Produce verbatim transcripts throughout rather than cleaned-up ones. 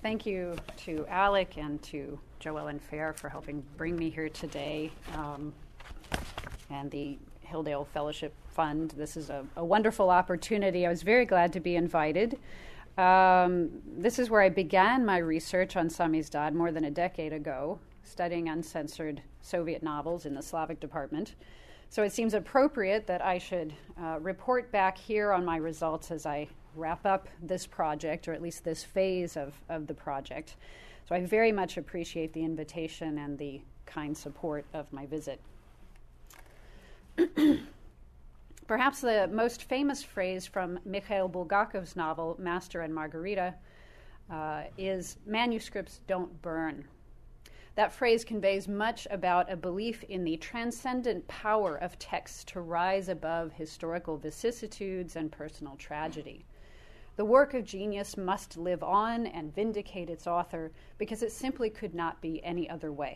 Thank you to Alec and to Joellen Fair for helping bring me here today, um, and the Hilldale Fellowship Fund. This is a, a wonderful opportunity. I was very glad to be invited. Um, this is where I began my research on Samizdat more than a decade ago, studying uncensored Soviet novels in the Slavic department. So it seems appropriate that I should uh, report back here on my results as I wrap up this project, or at least this phase of, of the project. So I very much appreciate the invitation and the kind support of my visit. Perhaps the most famous phrase from Mikhail Bulgakov's novel, Master and Margarita, uh, is, "Manuscripts don't burn." That phrase conveys much about a belief in the transcendent power of texts to rise above historical vicissitudes and personal tragedy. The work of genius must live on and vindicate its author because it simply could not be any other way.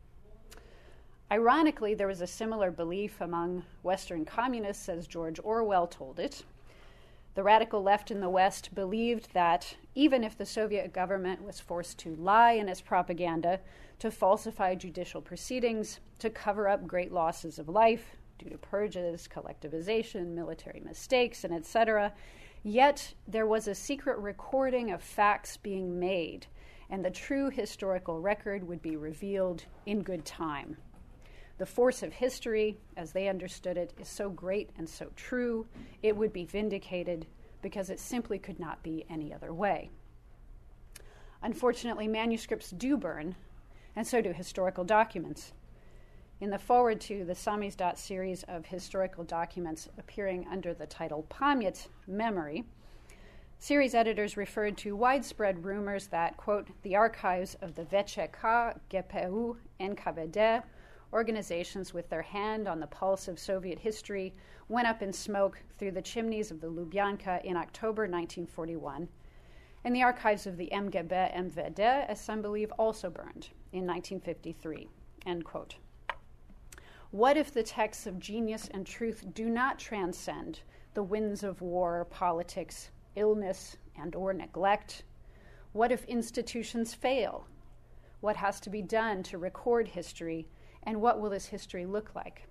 Ironically, there was a similar belief among Western communists as George Orwell told it. The radical left in the West believed that even if the Soviet government was forced to lie in its propaganda, to falsify judicial proceedings, to cover up great losses of life due to purges, collectivization, military mistakes, and et cetera, yet there was a secret recording of facts being made, and the true historical record would be revealed in good time. The force of history, as they understood it, is so great and so true, it would be vindicated because it simply could not be any other way. Unfortunately, manuscripts do burn, and so do historical documents. In the foreword to the Samizdat series of historical documents appearing under the title Pamyat, Memory, series editors referred to widespread rumors that, quote, the archives of the V C K, G P U, N K V D, organizations with their hand on the pulse of Soviet history, went up in smoke through the chimneys of the Lubyanka in October nineteen forty-one, and the archives of the M G B M V D, as some believe, also burned in nineteen fifty-three, end quote. What if the texts of genius and truth do not transcend the winds of war, politics, illness, and or neglect? What if institutions fail? What has to be done to record history, and what will this history look like?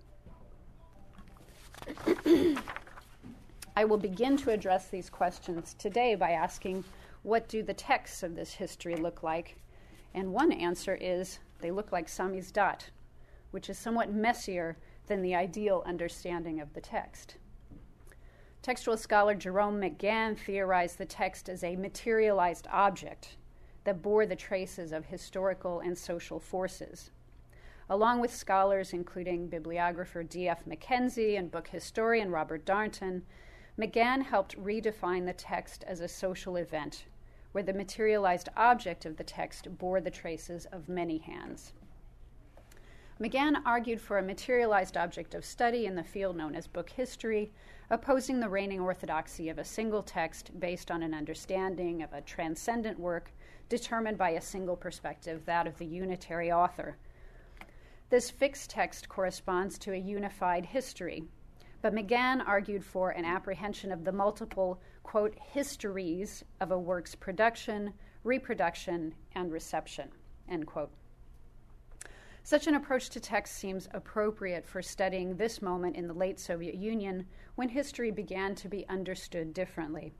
I will begin to address these questions today by asking, what do the texts of this history look like? And one answer is, they look like Samizdat, which is somewhat messier than the ideal understanding of the text. Textual scholar Jerome McGann theorized the text as a materialized object that bore the traces of historical and social forces. Along with scholars including bibliographer D F Mackenzie and book historian Robert Darnton, McGann helped redefine the text as a social event, where the materialized object of the text bore the traces of many hands. McGann argued for a materialized object of study in the field known as book history, opposing the reigning orthodoxy of a single text based on an understanding of a transcendent work determined by a single perspective, that of the unitary author. This fixed text corresponds to a unified history, but McGann argued for an apprehension of the multiple, quote, histories of a work's production, reproduction, and reception, end quote. Such an approach to text seems appropriate for studying this moment in the late Soviet Union when history began to be understood differently.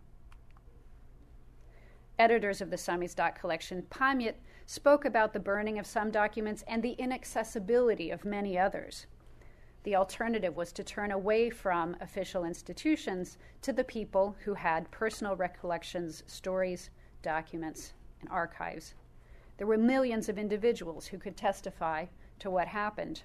Editors of the Samizdat collection, Pamyat, spoke about the burning of some documents and the inaccessibility of many others. The alternative was to turn away from official institutions to the people who had personal recollections, stories, documents, and archives. There were millions of individuals who could testify to what happened.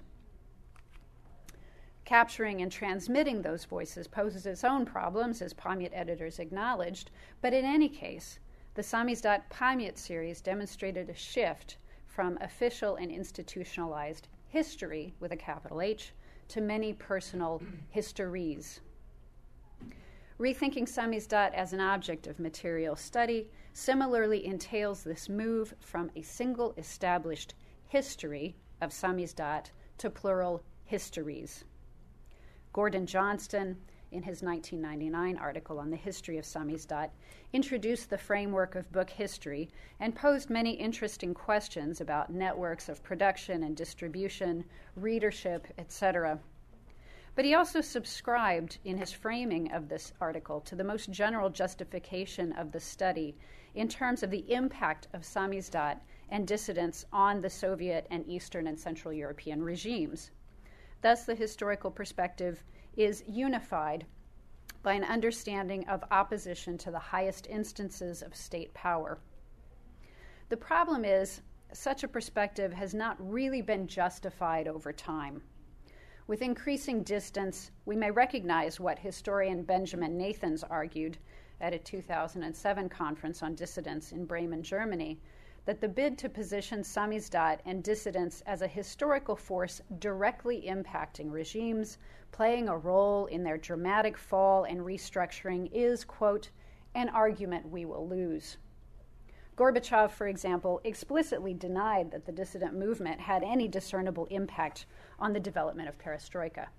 Capturing and transmitting those voices poses its own problems, as Pamyat editors acknowledged, but in any case, the Samizdat Pamyat series demonstrated a shift from official and institutionalized history, with a capital H, to many personal histories. Rethinking Samizdat as an object of material study similarly entails this move from a single established history of Samizdat to plural histories. Gordon Johnston, in his nineteen ninety-nine article on the history of Samizdat, introduced the framework of book history and posed many interesting questions about networks of production and distribution, readership, et cetera. But he also subscribed in his framing of this article to the most general justification of the study in terms of the impact of Samizdat and dissidents on the Soviet and Eastern and Central European regimes. Thus, the historical perspective is unified by an understanding of opposition to the highest instances of state power. The problem is, such a perspective has not really been justified over time. With increasing distance, we may recognize what historian Benjamin Nathans argued at a two thousand seven conference on dissidents in Bremen, Germany, that the bid to position Samizdat and dissidents as a historical force directly impacting regimes, playing a role in their dramatic fall and restructuring is, quote, an argument we will lose. Gorbachev, for example, explicitly denied that the dissident movement had any discernible impact on the development of perestroika.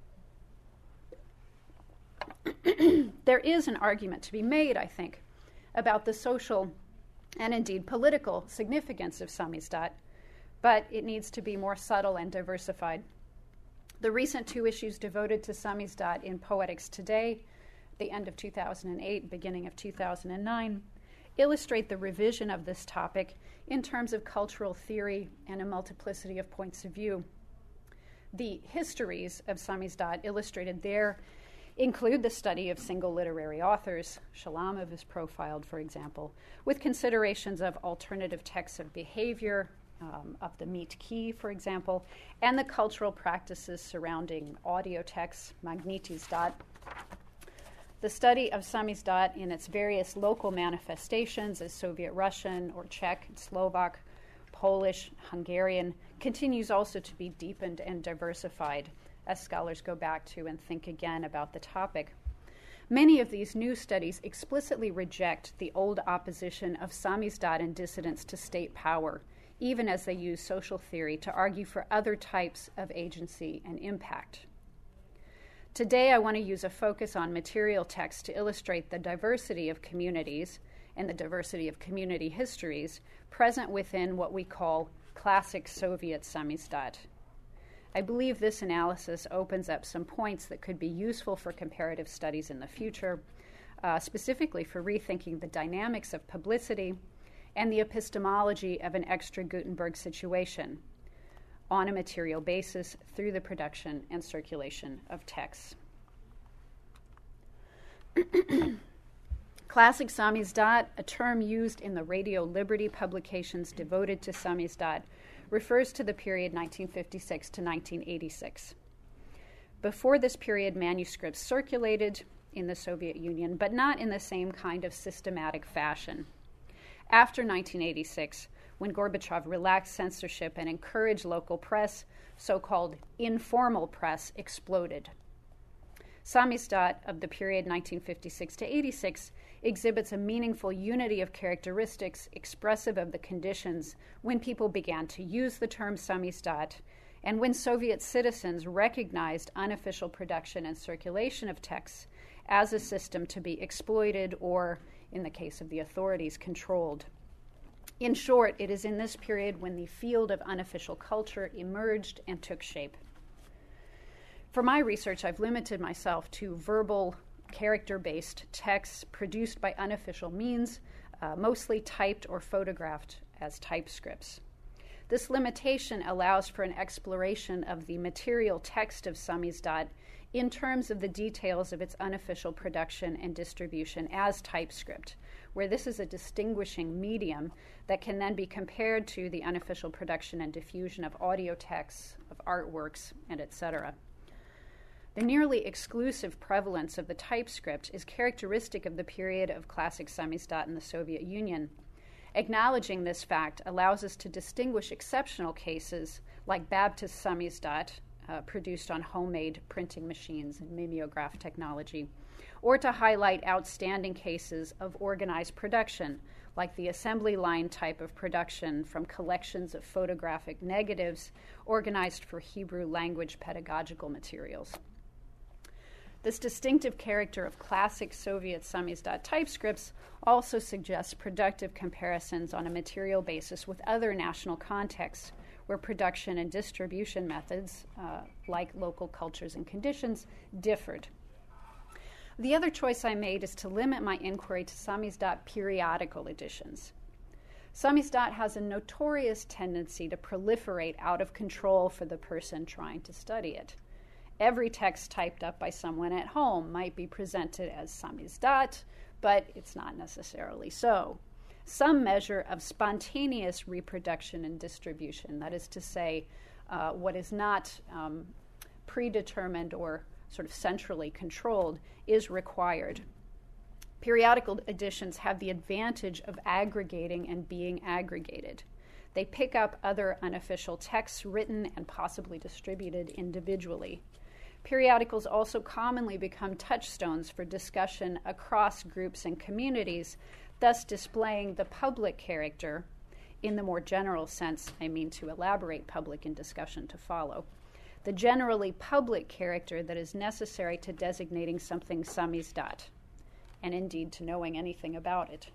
There is an argument to be made, I think, about the social and indeed political significance of Samizdat, but it needs to be more subtle and diversified. The recent two issues devoted to Samizdat in Poetics Today, the end of two thousand eight, beginning of two thousand nine, illustrate the revision of this topic in terms of cultural theory and a multiplicity of points of view. The histories of Samizdat illustrated there include the study of single literary authors. Shalamov is profiled, for example, with considerations of alternative texts of behavior, um, of the Meat Key, for example, and the cultural practices surrounding audio texts, Magnitizdat. The study of Samizdat in its various local manifestations as Soviet Russian or Czech, Slovak, Polish, Hungarian continues also to be deepened and diversified as scholars go back to and think again about the topic. Many of these new studies explicitly reject the old opposition of Samizdat and dissidents to state power, even as they use social theory to argue for other types of agency and impact. Today, I want to use a focus on material text to illustrate the diversity of communities and the diversity of community histories present within what we call classic Soviet Samizdat. I believe this analysis opens up some points that could be useful for comparative studies in the future, uh, specifically for rethinking the dynamics of publicity and the epistemology of an extra Gutenberg situation on a material basis through the production and circulation of texts. Classic Samizdat, a term used in the Radio Liberty publications devoted to Samizdat, refers to the period nineteen fifty-six to nineteen eighty-six. Before this period, manuscripts circulated in the Soviet Union, but not in the same kind of systematic fashion. After nineteen eighty-six, when Gorbachev relaxed censorship and encouraged local press, so-called informal press exploded. Samizdat of the period nineteen fifty-six to eighty-six exhibits a meaningful unity of characteristics expressive of the conditions when people began to use the term Samizdat and when Soviet citizens recognized unofficial production and circulation of texts as a system to be exploited or, in the case of the authorities, controlled. In short, it is in this period when the field of unofficial culture emerged and took shape. For my research, I've limited myself to verbal, character-based texts produced by unofficial means, uh, mostly typed or photographed as typescripts. This limitation allows for an exploration of the material text of Samizdat in terms of the details of its unofficial production and distribution as typescript, where this is a distinguishing medium that can then be compared to the unofficial production and diffusion of audio texts, of artworks, and et cetera. The nearly exclusive prevalence of the typescript is characteristic of the period of classic Samizdat in the Soviet Union. Acknowledging this fact allows us to distinguish exceptional cases like Baptist Samizdat, uh, produced on homemade printing machines and mimeograph technology, or to highlight outstanding cases of organized production, like the assembly line type of production from collections of photographic negatives organized for Hebrew language pedagogical materials. This distinctive character of classic Soviet samizdat typescripts also suggests productive comparisons on a material basis with other national contexts where production and distribution methods, uh, like local cultures and conditions, differed. The other choice I made is to limit my inquiry to samizdat periodical editions. Samizdat has a notorious tendency to proliferate out of control for the person trying to study it. Every text typed up by someone at home might be presented as samizdat, but it's not necessarily so. Some measure of spontaneous reproduction and distribution, that is to say, uh, what is not um, predetermined or sort of centrally controlled, is required. Periodical editions have the advantage of aggregating and being aggregated. They pick up other unofficial texts written and possibly distributed individually. Periodicals also commonly become touchstones for discussion across groups and communities, thus displaying the public character, in the more general sense, I mean to elaborate public in discussion to follow, the generally public character that is necessary to designating something samizdat, and indeed to knowing anything about it.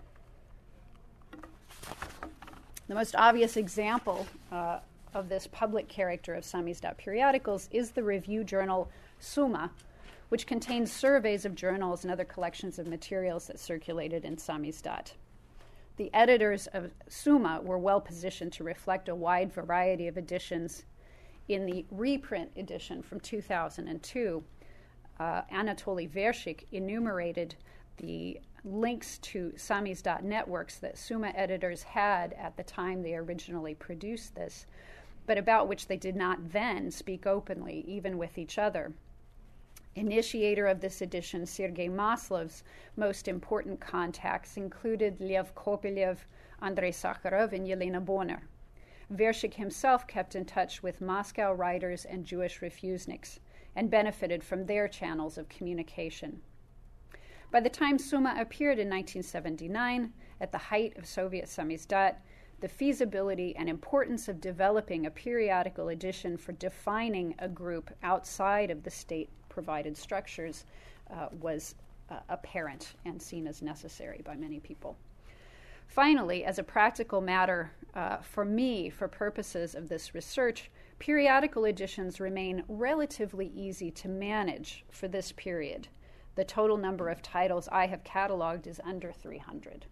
The most obvious example uh, of this public character of samizdat periodicals is the review journal Suma, which contains surveys of journals and other collections of materials that circulated in samizdat. The editors of Suma were well positioned to reflect a wide variety of editions. In the reprint edition from two thousand two, uh, Anatoly Vershik enumerated the links to samizdat networks that Suma editors had at the time they originally produced this, but about which they did not then speak openly, even with each other. Initiator of this edition, Sergei Maslov's most important contacts included Lev Kopelev, Andrei Sakharov, and Yelena Bonner. Vershik himself kept in touch with Moscow writers and Jewish refuseniks and benefited from their channels of communication. By the time Suma appeared in nineteen seventy-nine, at the height of Soviet samizdat, the feasibility and importance of developing a periodical edition for defining a group outside of the state-provided structures uh, was uh, apparent and seen as necessary by many people. Finally, as a practical matter uh, for me, for purposes of this research, periodical editions remain relatively easy to manage for this period. The total number of titles I have cataloged is under three hundred.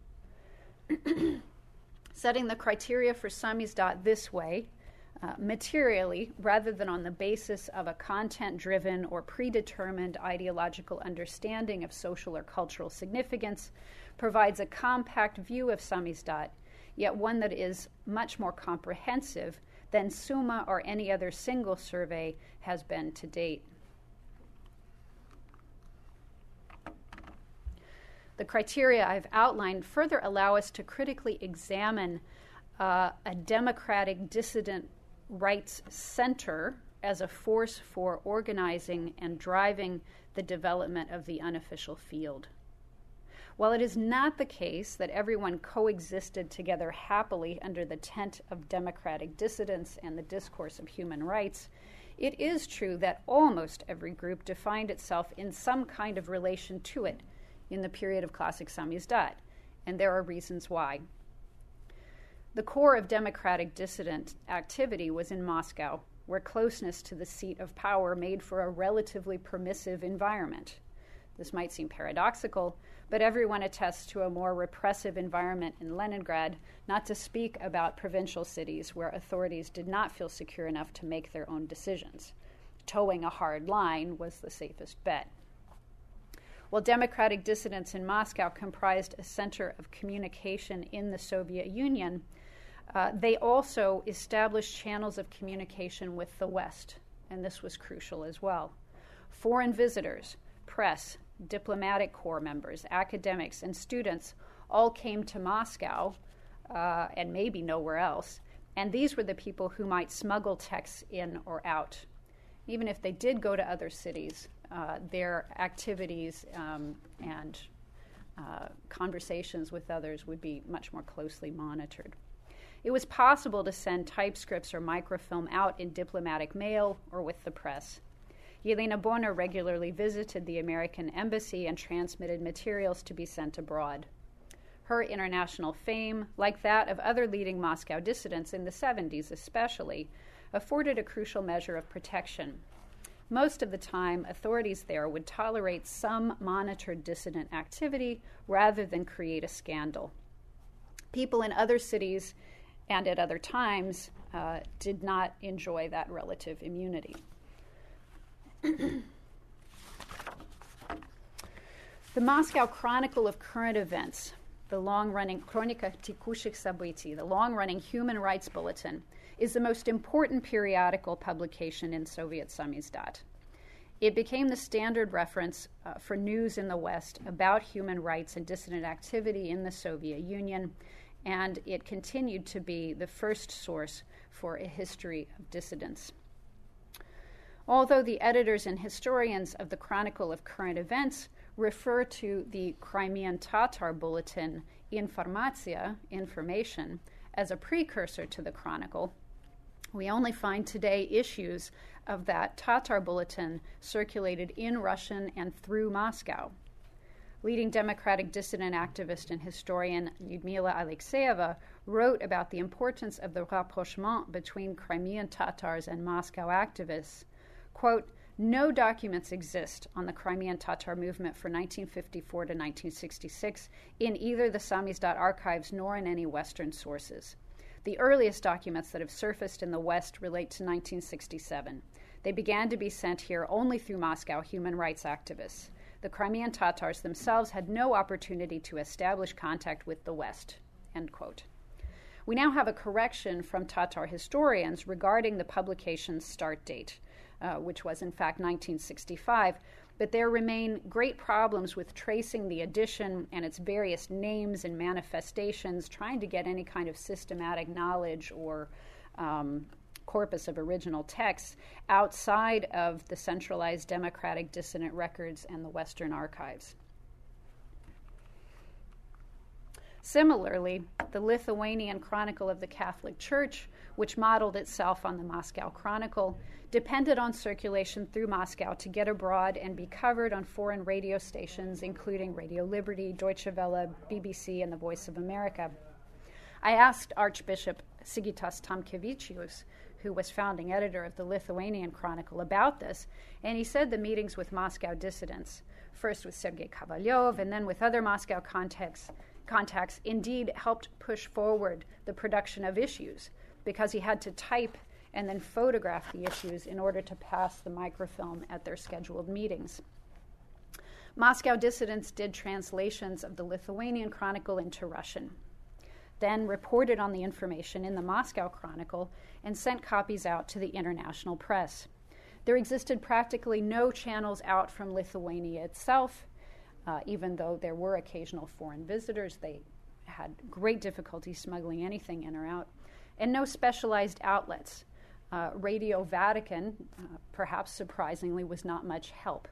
Setting the criteria for samizdat this way, uh, materially, rather than on the basis of a content-driven or predetermined ideological understanding of social or cultural significance, provides a compact view of samizdat, yet one that is much more comprehensive than Suma or any other single survey has been to date. The criteria I've outlined further allow us to critically examine uh, a democratic dissident rights center as a force for organizing and driving the development of the unofficial field. While it is not the case that everyone coexisted together happily under the tent of democratic dissidence and the discourse of human rights, it is true that almost every group defined itself in some kind of relation to it in the period of classic samizdat, and there are reasons why. The core of democratic dissident activity was in Moscow, where closeness to the seat of power made for a relatively permissive environment. This might seem paradoxical, but everyone attests to a more repressive environment in Leningrad, not to speak about provincial cities where authorities did not feel secure enough to make their own decisions. Towing a hard line was the safest bet. While democratic dissidents in Moscow comprised a center of communication in the Soviet Union, uh, they also established channels of communication with the West, and this was crucial as well. Foreign visitors, press, diplomatic corps members, academics, and students all came to Moscow, uh, and maybe nowhere else, and these were the people who might smuggle texts in or out. Even if they did go to other cities, uh, their activities um, and uh, conversations with others would be much more closely monitored. It was possible to send typescripts or microfilm out in diplomatic mail or with the press. Yelena Bonner regularly visited the American embassy and transmitted materials to be sent abroad. Her international fame, like that of other leading Moscow dissidents in the seventies especially, afforded a crucial measure of protection. Most of the time, authorities there would tolerate some monitored dissident activity rather than create a scandal. People in other cities and at other times uh, did not enjoy that relative immunity. The Moscow Chronicle of Current Events, the long-running Chronika Tekushich Sabытий, the long-running human rights bulletin, is the most important periodical publication in Soviet Samizdat. It became the standard reference uh, for news in the West about human rights and dissident activity in the Soviet Union, and it continued to be the first source for a history of dissidents. Although the editors and historians of the Chronicle of Current Events refer to the Crimean Tatar bulletin Informatsiya, Information, as a precursor to the Chronicle, we only find today issues of that Tatar bulletin circulated in Russian and through Moscow. Leading democratic dissident activist and historian Lyudmila Alexeyeva wrote about the importance of the rapprochement between Crimean Tatars and Moscow activists. Quote, "No documents exist on the Crimean Tatar movement for nineteen fifty-four to nineteen sixty-six in either the Samizdat archives nor in any Western sources. The earliest documents that have surfaced in the West relate to nineteen sixty-seven. They began to be sent here only through Moscow human rights activists. The Crimean Tatars themselves had no opportunity to establish contact with the West." End quote. We now have a correction from Tatar historians regarding the publication's start date, uh, which was in fact nineteen sixty-five, but there remain great problems with tracing the edition and its various names and manifestations, trying to get any kind of systematic knowledge or um, corpus of original texts outside of the centralized democratic dissident records and the Western archives. Similarly, the Lithuanian Chronicle of the Catholic Church, which modeled itself on the Moscow Chronicle, depended on circulation through Moscow to get abroad and be covered on foreign radio stations, including Radio Liberty, Deutsche Welle, B B C, and the Voice of America. I asked Archbishop Sigitas Tamkevičius, who was founding editor of the Lithuanian Chronicle, about this, and he said the meetings with Moscow dissidents, first with Sergei Kovalyov and then with other Moscow contacts, contacts, indeed helped push forward the production of issues, because he had to type and then photograph the issues in order to pass the microfilm at their scheduled meetings. Moscow dissidents did translations of the Lithuanian Chronicle into Russian, then reported on the information in the Moscow Chronicle and sent copies out to the international press. There existed practically no channels out from Lithuania itself. Uh, even though there were occasional foreign visitors, they had great difficulty smuggling anything in or out, and no specialized outlets. Uh, Radio Vatican, uh, perhaps surprisingly, was not much help.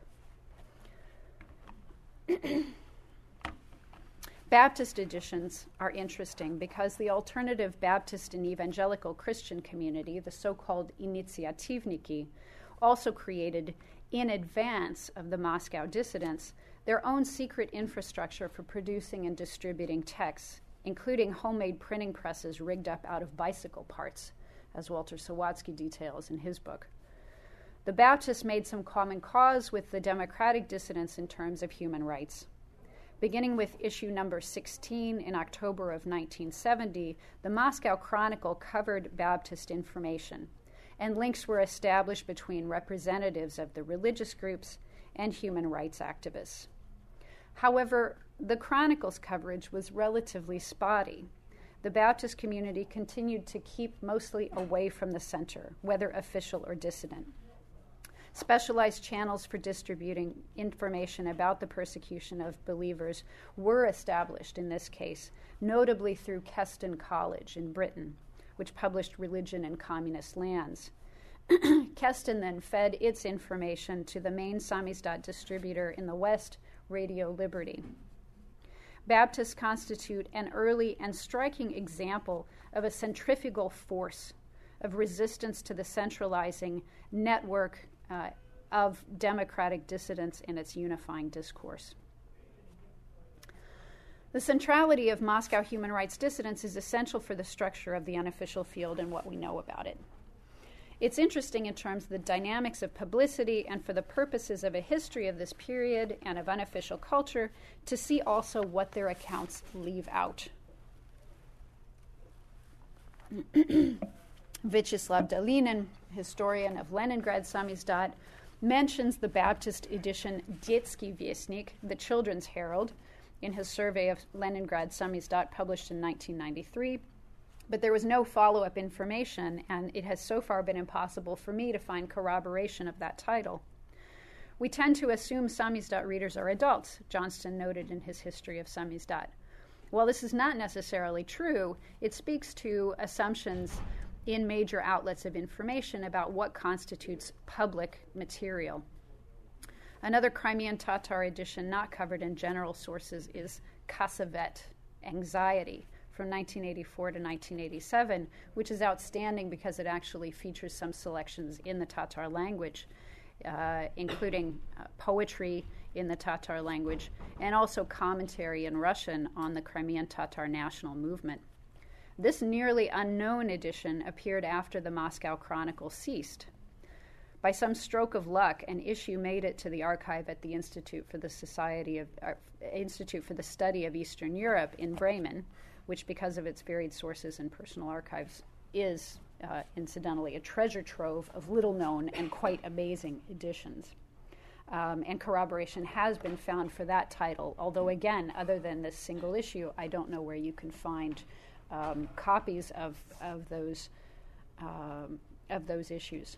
Baptist editions are interesting because the alternative Baptist and evangelical Christian community, the so-called Initiativniki, also created, in advance of the Moscow dissidents, their own secret infrastructure for producing and distributing texts, including homemade printing presses rigged up out of bicycle parts, as Walter Sawatsky details in his book. The Baptists made some common cause with the democratic dissidents in terms of human rights. Beginning with issue number sixteen in October of nineteen seventy, the Moscow Chronicle covered Baptist information, and links were established between representatives of the religious groups and human rights activists. However, the Chronicle's coverage was relatively spotty. The Baptist community continued to keep mostly away from the center, whether official or dissident. Specialized channels for distributing information about the persecution of believers were established in this case, notably through Keston College in Britain, which published Religion in Communist Lands. Keston then fed its information to the main Samizdat distributor in the West, Radio Liberty. Baptists constitute an early and striking example of a centrifugal force of resistance to the centralizing network uh, of democratic dissidents in its unifying discourse. The centrality of Moscow human rights dissidents is essential for the structure of the unofficial field and what we know about it. It's interesting in terms of the dynamics of publicity and for the purposes of a history of this period and of unofficial culture to see also what their accounts leave out. Vyacheslav Dolinin, historian of Leningrad Samizdat, mentions the Baptist edition Детский Вестник, the Children's Herald, in his survey of Leningrad Samizdat published in nineteen ninety-three. But there was no follow-up information, and it has so far been impossible for me to find corroboration of that title. We tend to assume Samizdat readers are adults, Johnston noted in his History of Samizdat. While this is not necessarily true, it speaks to assumptions in major outlets of information about what constitutes public material. Another Crimean Tatar edition not covered in general sources is Kasavet, Anxiety, from nineteen eighty-four to nineteen eighty-seven, which is outstanding because it actually features some selections in the Tatar language, uh, including uh, poetry in the Tatar language, and also commentary in Russian on the Crimean Tatar national movement. This nearly unknown edition appeared after the Moscow Chronicle ceased. By some stroke of luck, an issue made it to the archive at the Institute for the Society of uh, Institute for the Study of Eastern Europe in Bremen, which, because of its varied sources and personal archives, is uh, incidentally a treasure trove of little-known and quite amazing editions. Um, and corroboration has been found for that title, although again, other than this single issue, I don't know where you can find um, copies of of those um, of those issues.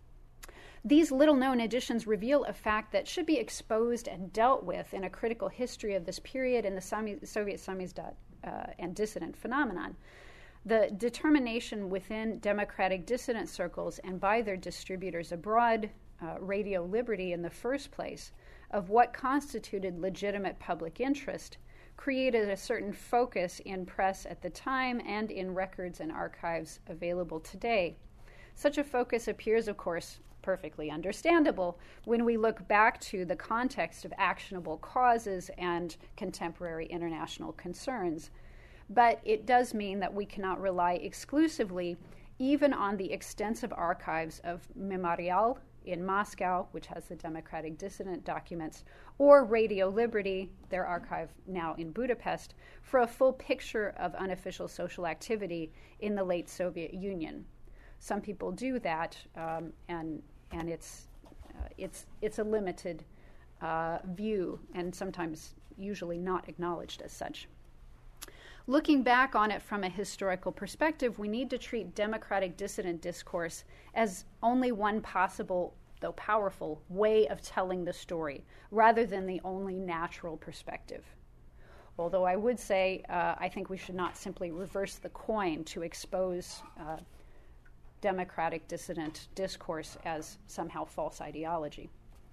These little-known editions reveal a fact that should be exposed and dealt with in a critical history of this period in the Sami- Soviet Samizdat uh, and dissident phenomenon. The determination within democratic dissident circles and by their distributors abroad, uh, Radio Liberty in the first place, of what constituted legitimate public interest created a certain focus in press at the time and in records and archives available today. Such a focus appears, of course, perfectly understandable when we look back to the context of actionable causes and contemporary international concerns. But it does mean that we cannot rely exclusively even on the extensive archives of Memorial in Moscow, which has the democratic dissident documents, or Radio Liberty, their archive now in Budapest, for a full picture of unofficial social activity in the late Soviet Union. Some people do that, um, and and it's uh, it's it's a limited uh, view, and sometimes usually not acknowledged as such. Looking back on it from a historical perspective, we need to treat democratic dissident discourse as only one possible, though powerful, way of telling the story, rather than the only natural perspective. Although I would say uh, I think we should not simply reverse the coin to expose uh, democratic dissident discourse as somehow false ideology.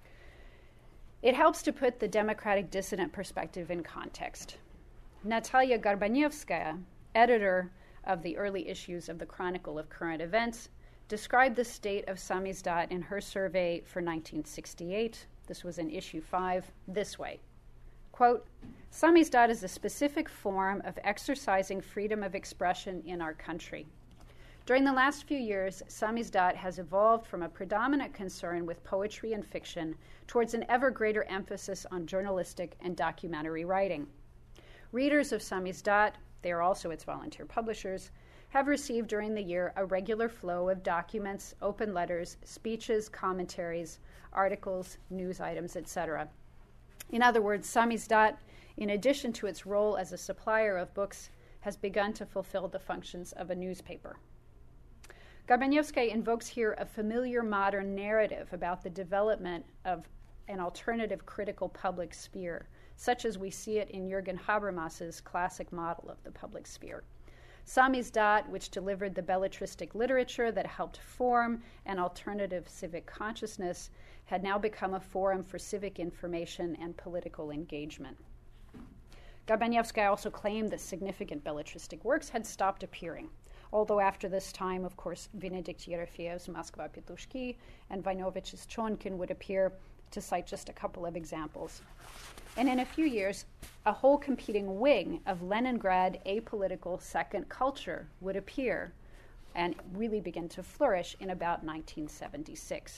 It helps to put the democratic dissident perspective in context. Natalia Gorbanevskaya, editor of the early issues of the Chronicle of Current Events, described the state of Samizdat in her survey for nineteen sixty-eight, this was in issue five, this way. Quote, Samizdat is a specific form of exercising freedom of expression in our country. During the last few years, Samizdat has evolved from a predominant concern with poetry and fiction towards an ever greater emphasis on journalistic and documentary writing. Readers of Samizdat, they are also its volunteer publishers, have received during the year a regular flow of documents, open letters, speeches, commentaries, articles, news items, et cetera. In other words, Samizdat, in addition to its role as a supplier of books, has begun to fulfill the functions of a newspaper. Gorbanevskaya invokes here a familiar modern narrative about the development of an alternative critical public sphere, such as we see it in Jürgen Habermas's classic model of the public sphere. Samizdat, which delivered the belletristic literature that helped form an alternative civic consciousness, had now become a forum for civic information and political engagement. Gorbanevskaya also claimed that significant belletristic works had stopped appearing, although after this time, of course, Venedikt Yerefeyev's Moskva Petushki and Vainovich's Chonkin would appear, to cite just a couple of examples. And in a few years, a whole competing wing of Leningrad apolitical second culture would appear and really begin to flourish in about nineteen seventy-six.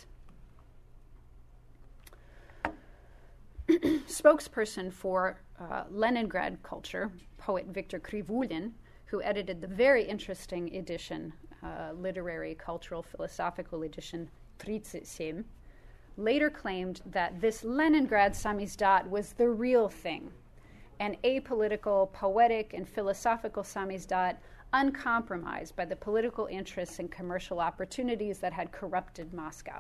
Spokesperson for uh, Leningrad culture, poet Viktor Krivulin, who edited the very interesting edition, uh, literary, cultural, philosophical edition, thirty-seven, later claimed that this Leningrad samizdat was the real thing, an apolitical, poetic, and philosophical samizdat uncompromised by the political interests and commercial opportunities that had corrupted Moscow.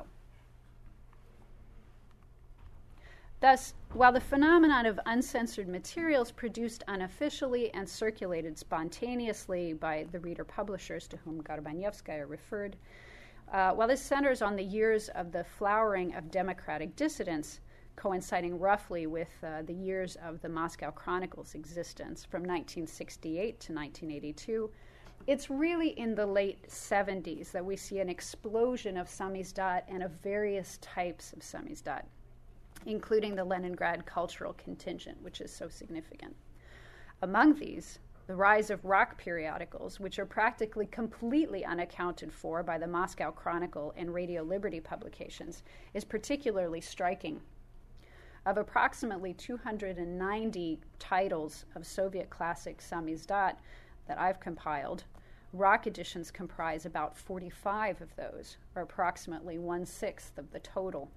Thus, while the phenomenon of uncensored materials produced unofficially and circulated spontaneously by the reader publishers to whom Gorbanevskaya referred, Uh, while this centers on the years of the flowering of democratic dissidents, coinciding roughly with uh, the years of the Moscow Chronicle's existence from nineteen sixty-eight to nineteen eighty-two, it's really in the late seventies that we see an explosion of samizdat and of various types of samizdat, including the Leningrad cultural contingent, which is so significant. Among these, the rise of rock periodicals, which are practically completely unaccounted for by the Moscow Chronicle and Radio Liberty publications, is particularly striking. Of approximately two hundred ninety titles of Soviet classic samizdat that I've compiled, rock editions comprise about forty-five of those, or approximately one-sixth of the total.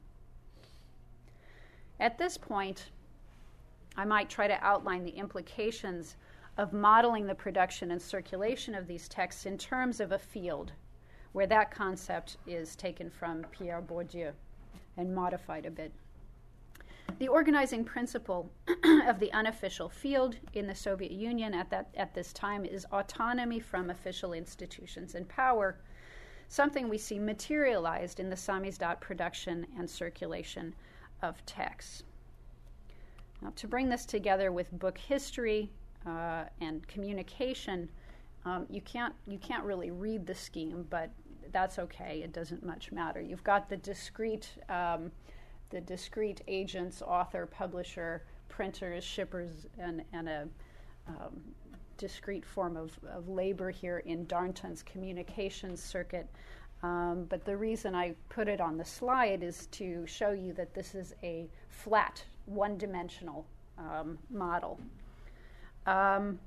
At this point, I might try to outline the implications of modeling the production and circulation of these texts in terms of a field, where that concept is taken from Pierre Bourdieu and modified a bit. The organizing principle of the unofficial field in the Soviet Union at, that, at this time is autonomy from official institutions and power, something we see materialized in the samizdat production and circulation of texts. Now, to bring this together with book history, Uh, and communication, um, you can't you can't really read the scheme, but that's okay. It doesn't much matter. You've got the discrete um, the discrete agents, author, publisher, printers, shippers, and and a um, discrete form of, of labor here in Darnton's communications circuit. Um, but the reason I put it on the slide is to show you that this is a flat, one-dimensional um, model. Um,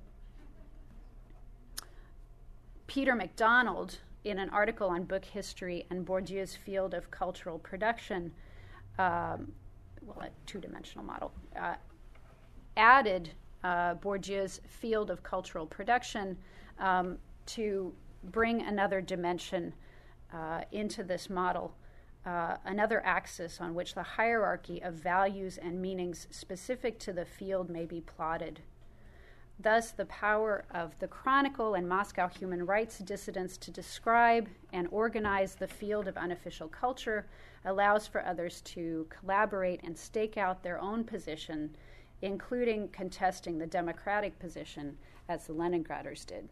Peter MacDonald, in an article on book history and Bourdieu's field of cultural production, um, well, a two-dimensional model, uh, added uh, Bourdieu's field of cultural production um, to bring another dimension uh, into this model, uh, another axis on which the hierarchy of values and meanings specific to the field may be plotted. Thus, the power of the Chronicle and Moscow human rights dissidents to describe and organize the field of unofficial culture allows for others to collaborate and stake out their own position, including contesting the democratic position, as the Leningraders did.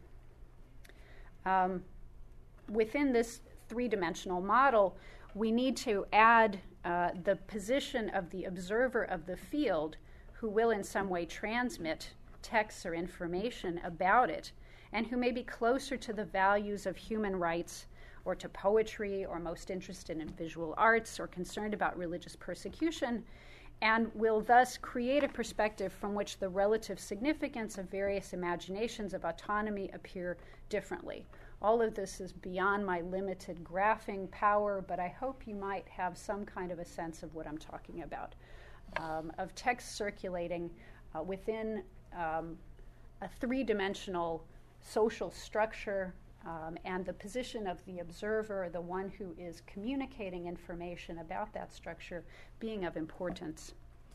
Um, within this three-dimensional model, we need to add uh, the position of the observer of the field, who will in some way transmit texts or information about it, and who may be closer to the values of human rights or to poetry or most interested in visual arts or concerned about religious persecution, and will thus create a perspective from which the relative significance of various imaginations of autonomy appear differently. All of this is beyond my limited graphing power, but I hope you might have some kind of a sense of what I'm talking about, um, of text circulating uh, within um, a three-dimensional social structure, um, and the position of the observer, the one who is communicating information about that structure, being of importance.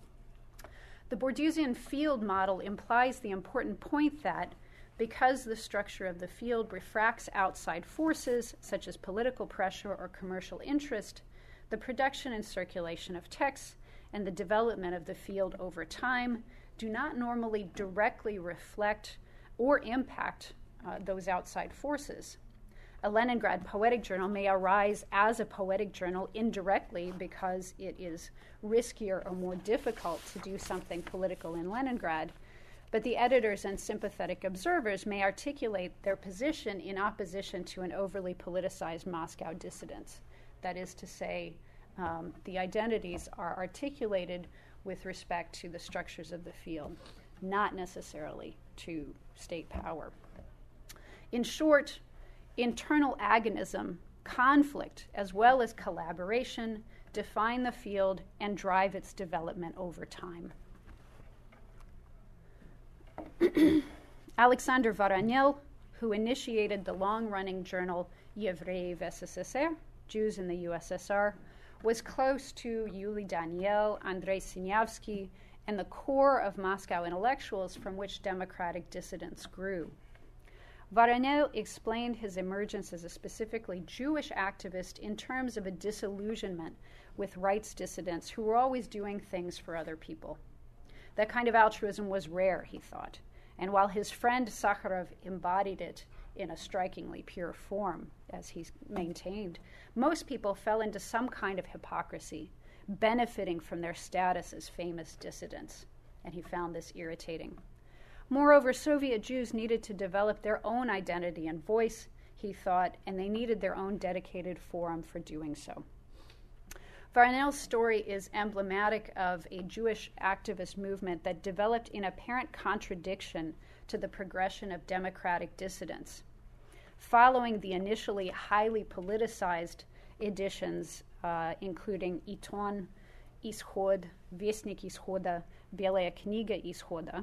The Bourdieusian field model implies the important point that because the structure of the field refracts outside forces, such as political pressure or commercial interest, the production and circulation of texts and the development of the field over time do not normally directly reflect or impact uh, those outside forces. a Leningrad poetic journal may arise as a poetic journal indirectly because it is riskier or more difficult to do something political in Leningrad, but the editors and sympathetic observers may articulate their position in opposition to an overly politicized Moscow dissidence. That is to say, um, the identities are articulated with respect to the structures of the field, not necessarily to state power. In short, internal agonism, conflict, as well as collaboration, define the field and drive its development over time. Alexander Voronel, who initiated the long-running journal Евреи в СССР, Jews in the U S S R, was close to Yuli Daniel, Andrei Sinyavsky, and the core of Moscow intellectuals from which democratic dissidents grew. Voronel explained his emergence as a specifically Jewish activist in terms of a disillusionment with rights dissidents who were always doing things for other people. That kind of altruism was rare, he thought, and while his friend Sakharov embodied it in a strikingly pure form, as he maintained, most people fell into some kind of hypocrisy, benefiting from their status as famous dissidents, and he found this irritating. Moreover, Soviet Jews needed to develop their own identity and voice, he thought, and they needed their own dedicated forum for doing so. Voronel's story is emblematic of a Jewish activist movement that developed in apparent contradiction to the progression of democratic dissidents. Following the initially highly politicized editions, uh, including Iton, Ishod, Vestnik Ishoda, Belaya Kniga Ishoda,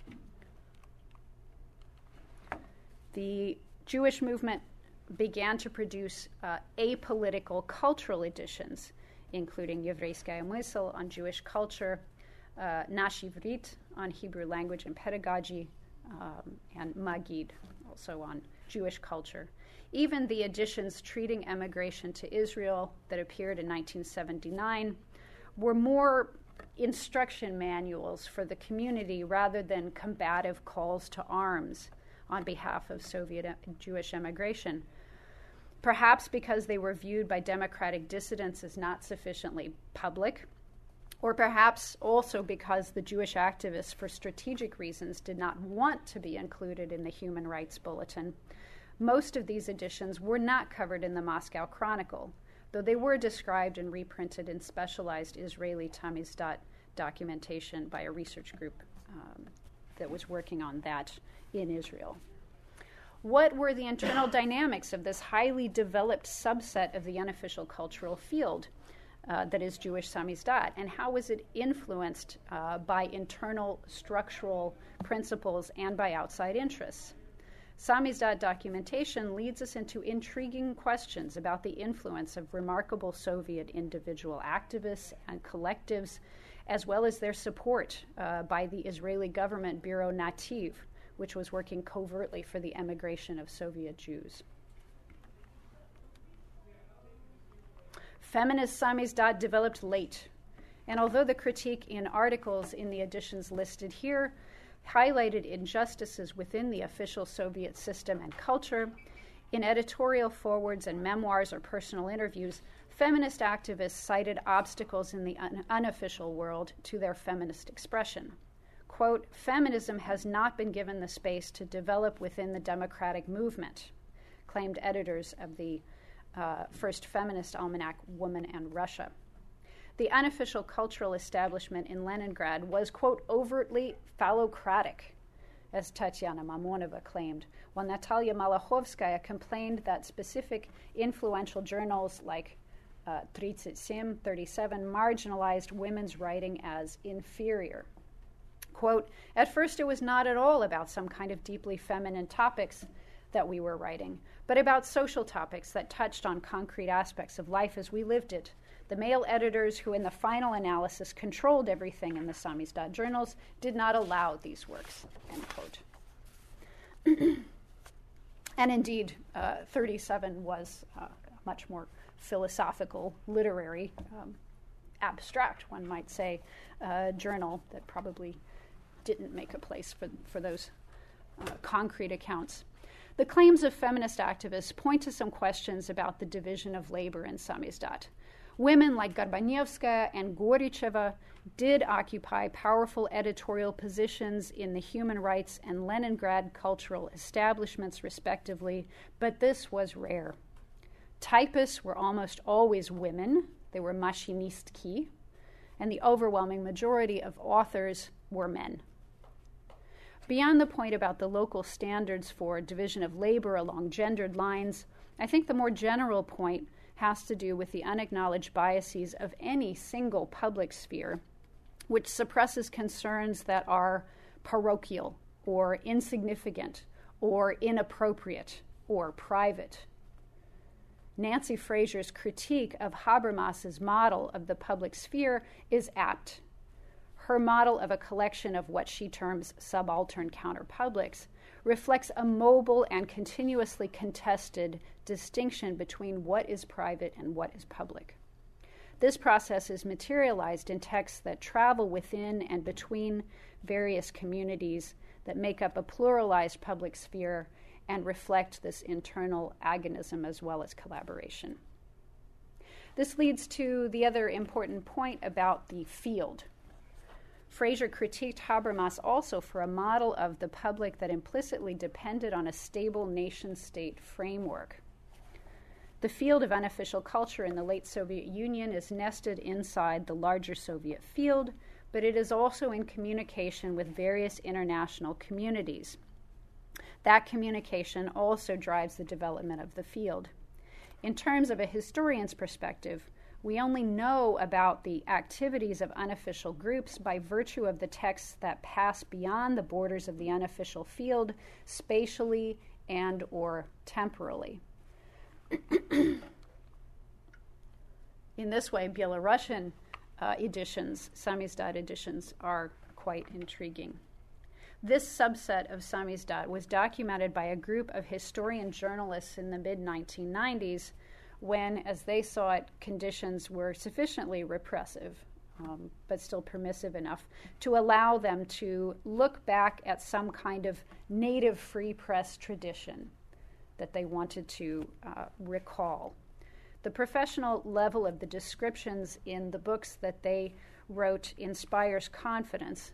the Jewish movement began to produce uh, apolitical cultural editions, including Yevreyskaya Mysl on Jewish culture, uh, Nash Ivrit on Hebrew language and pedagogy, um, and Magid, also on Jewish culture. Even the editions treating emigration to Israel that appeared in nineteen seventy-nine were more instruction manuals for the community rather than combative calls to arms on behalf of Soviet Jewish emigration. Perhaps because they were viewed by democratic dissidents as not sufficiently public, or perhaps also because the Jewish activists, for strategic reasons, did not want to be included in the Human Rights Bulletin. Most of these editions were not covered in the Moscow Chronicle, though they were described and reprinted in specialized Israeli Tamizdat documentation by a research group um, that was working on that in Israel. What were the internal dynamics of this highly developed subset of the unofficial cultural field uh, that is Jewish Samizdat, and how was it influenced uh, by internal structural principles and by outside interests? Samizdat documentation leads us into intriguing questions about the influence of remarkable Soviet individual activists and collectives, as well as their support uh, by the Israeli government bureau Nativ, which was working covertly for the emigration of Soviet Jews. Feminist Samizdat developed late, and although the critique in articles in the editions listed here highlighted injustices within the official Soviet system and culture, in editorial forwards and memoirs or personal interviews, feminist activists cited obstacles in the un- unofficial world to their feminist expression. Quote, feminism has not been given the space to develop within the democratic movement, claimed editors of the uh, first feminist almanac, Woman and Russia. The unofficial cultural establishment in Leningrad was, quote, overtly phallocratic, as Tatiana Mamonova claimed, while Natalia Malakhovskaya complained that specific influential journals like uh, thirty-seven, thirty-seven marginalized women's writing as inferior. Quote, at first it was not at all about some kind of deeply feminine topics that we were writing, but about social topics that touched on concrete aspects of life as we lived it. The male editors who in the final analysis controlled everything in the Samizdat journals did not allow these works, end quote. And indeed, uh, thirty-seven was uh, much more philosophical, literary, um, abstract, one might say, uh, journal that probably didn't make a place for, for those uh, concrete accounts. The claims of feminist activists point to some questions about the division of labor in Samizdat. Women like Gorbanevskaya and Goricheva did occupy powerful editorial positions in the human rights and Leningrad cultural establishments, respectively, but this was rare. Typists were almost always women. They were machinistki, and the overwhelming majority of authors were men. Beyond the point about the local standards for division of labor along gendered lines, I think the more general point has to do with the unacknowledged biases of any single public sphere, which suppresses concerns that are parochial or insignificant or inappropriate or private. Nancy Fraser's critique of Habermas's model of the public sphere is apt. Her model of a collection of what she terms subaltern counterpublics reflects a mobile and continuously contested distinction between what is private and what is public. This process is materialized in texts that travel within and between various communities that make up a pluralized public sphere and reflect this internal agonism as well as collaboration. This leads to the other important point about the field. Fraser critiqued Habermas also for a model of the public that implicitly depended on a stable nation-state framework. The field of unofficial culture in the late Soviet Union is nested inside the larger Soviet field, but it is also in communication with various international communities. That communication also drives the development of the field. In terms of a historian's perspective, we only know about the activities of unofficial groups by virtue of the texts that pass beyond the borders of the unofficial field, spatially and or temporally. In this way, Belarusian uh, editions, Samizdat editions, are quite intriguing. This subset of Samizdat was documented by a group of historian journalists in the mid nineteen nineties when, as they saw it, conditions were sufficiently repressive, um, but still permissive enough to allow them to look back at some kind of native free press tradition that they wanted to uh, recall. The professional level of the descriptions in the books that they wrote inspires confidence.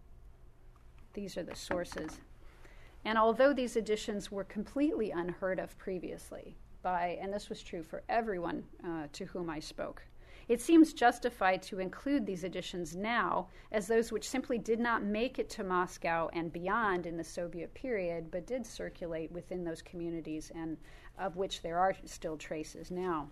These are the sources. And although these editions were completely unheard of previously, by, and this was true for everyone uh, to whom I spoke, it seems justified to include these editions now as those which simply did not make it to Moscow and beyond in the Soviet period, but did circulate within those communities and of which there are still traces now.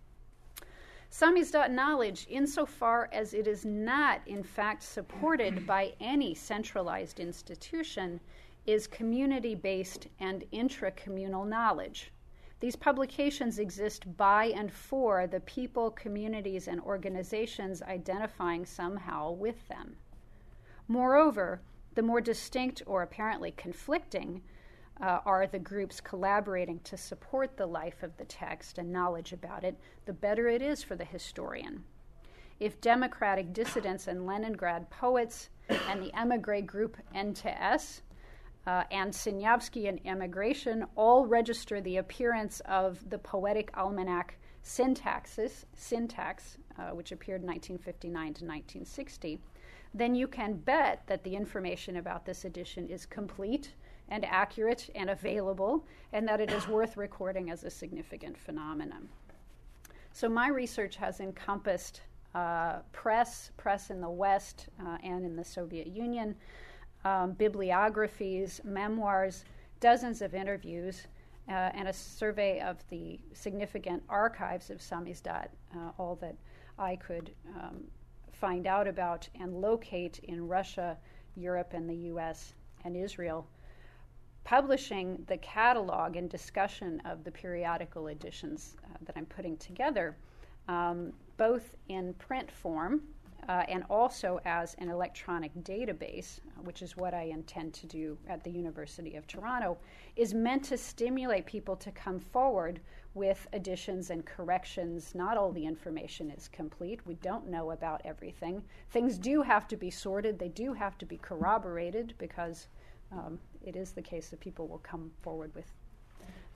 Samizdat knowledge, insofar as it is not in fact supported by any centralized institution, is community-based and intra-communal knowledge. These publications exist by and for the people, communities, and organizations identifying somehow with them. Moreover, the more distinct or apparently conflicting uh, are the groups collaborating to support the life of the text and knowledge about it, the better it is for the historian. If democratic dissidents and Leningrad poets and the emigre group N T S Uh, and Sinyavsky and Emigration all register the appearance of the poetic almanac Syntaxis, Syntax, uh, which appeared in nineteen fifty-nine to nineteen sixty, then you can bet that the information about this edition is complete and accurate and available, and that it is worth recording as a significant phenomenon. So my research has encompassed uh, press, press in the West uh, and in the Soviet Union, Um, bibliographies, memoirs, dozens of interviews, uh, and a survey of the significant archives of Samizdat, uh, all that I could um, find out about and locate in Russia, Europe, and the U S and Israel, publishing the catalog and discussion of the periodical editions uh, that I'm putting together, um, both in print form, Uh, and also as an electronic database, uh, which is what I intend to do at the University of Toronto, is meant to stimulate people to come forward with additions and corrections. Not all the information is complete. We don't know about everything. Things do have to be sorted. They do have to be corroborated because um, it is the case that people will come forward with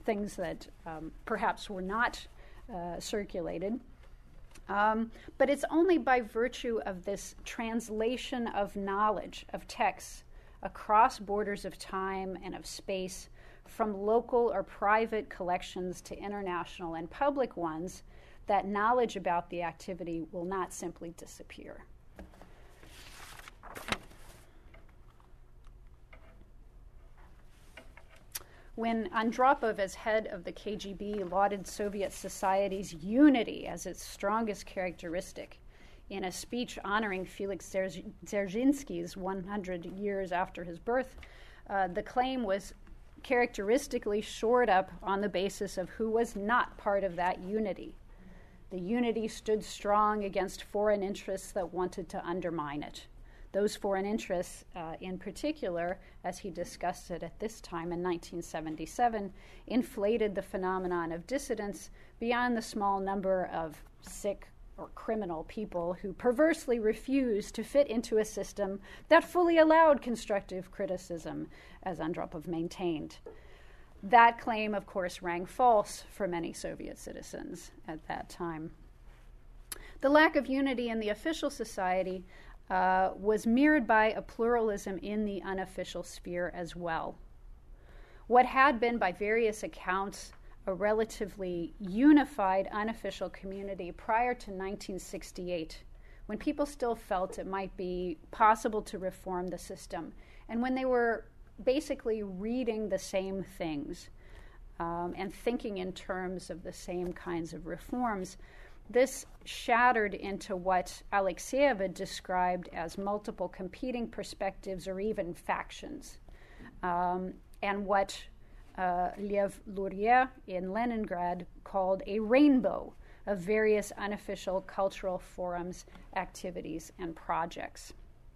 things that um, perhaps were not uh, circulated. Um, but it's only by virtue of this translation of knowledge, of texts, across borders of time and of space, from local or private collections to international and public ones, that knowledge about the activity will not simply disappear. When Andropov, as head of the K G B, lauded Soviet society's unity as its strongest characteristic in a speech honoring Felix Dzer- Dzerzhinsky's one hundred years after his birth, uh, the claim was characteristically shored up on the basis of who was not part of that unity. The unity stood strong against foreign interests that wanted to undermine it. Those foreign interests, uh, in particular, as he discussed it at this time in nineteen seventy-seven, inflated the phenomenon of dissidence beyond the small number of sick or criminal people who perversely refused to fit into a system that fully allowed constructive criticism, as Andropov maintained. That claim, of course, rang false for many Soviet citizens at that time. The lack of unity in the official society Uh, was mirrored by a pluralism in the unofficial sphere as well. What had been, by various accounts, a relatively unified unofficial community prior to nineteen sixty-eight, when people still felt it might be possible to reform the system, and when they were basically reading the same things um, and thinking in terms of the same kinds of reforms, this shattered into what Alexeyeva described as multiple competing perspectives or even factions, um, and what uh, Lev Luria in Leningrad called a rainbow of various unofficial cultural forums, activities, and projects.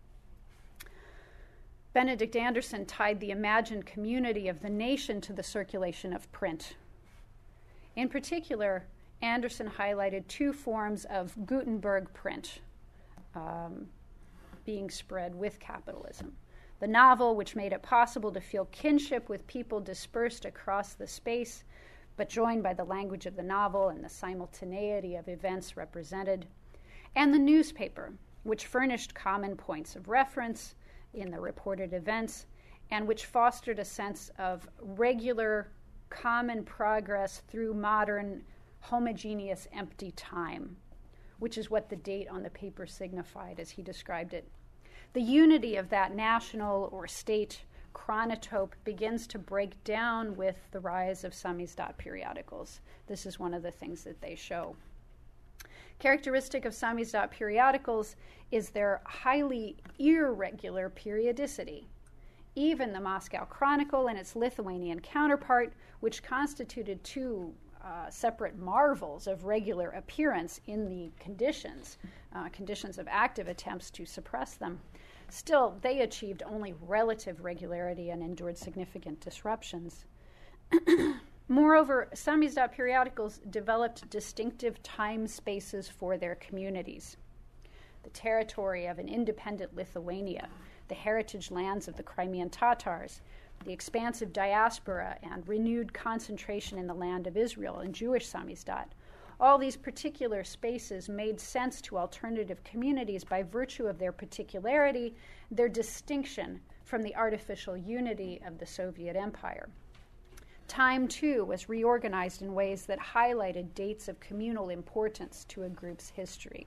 Benedict Anderson tied the imagined community of the nation to the circulation of print. In particular, Anderson highlighted two forms of Gutenberg print um, being spread with capitalism. The novel, which made it possible to feel kinship with people dispersed across the space, but joined by the language of the novel and the simultaneity of events represented. And the newspaper, which furnished common points of reference in the reported events, and which fostered a sense of regular, common progress through modern, homogeneous, empty time, which is what the date on the paper signified as he described it. The unity of that national or state chronotope begins to break down with the rise of samizdat periodicals. This is one of the things that they show. Characteristic of samizdat periodicals is their highly irregular periodicity. Even the Moscow Chronicle and its Lithuanian counterpart, which constituted two Uh, separate marvels of regular appearance in the conditions, uh, conditions of active attempts to suppress them. Still, they achieved only relative regularity and endured significant disruptions. Moreover, samizdat periodicals developed distinctive time spaces for their communities. The territory of an independent Lithuania, the heritage lands of the Crimean Tatars, the expansive diaspora and renewed concentration in the land of Israel and Jewish samizdat. All these particular spaces made sense to alternative communities by virtue of their particularity, their distinction from the artificial unity of the Soviet Empire. Time, too, was reorganized in ways that highlighted dates of communal importance to a group's history.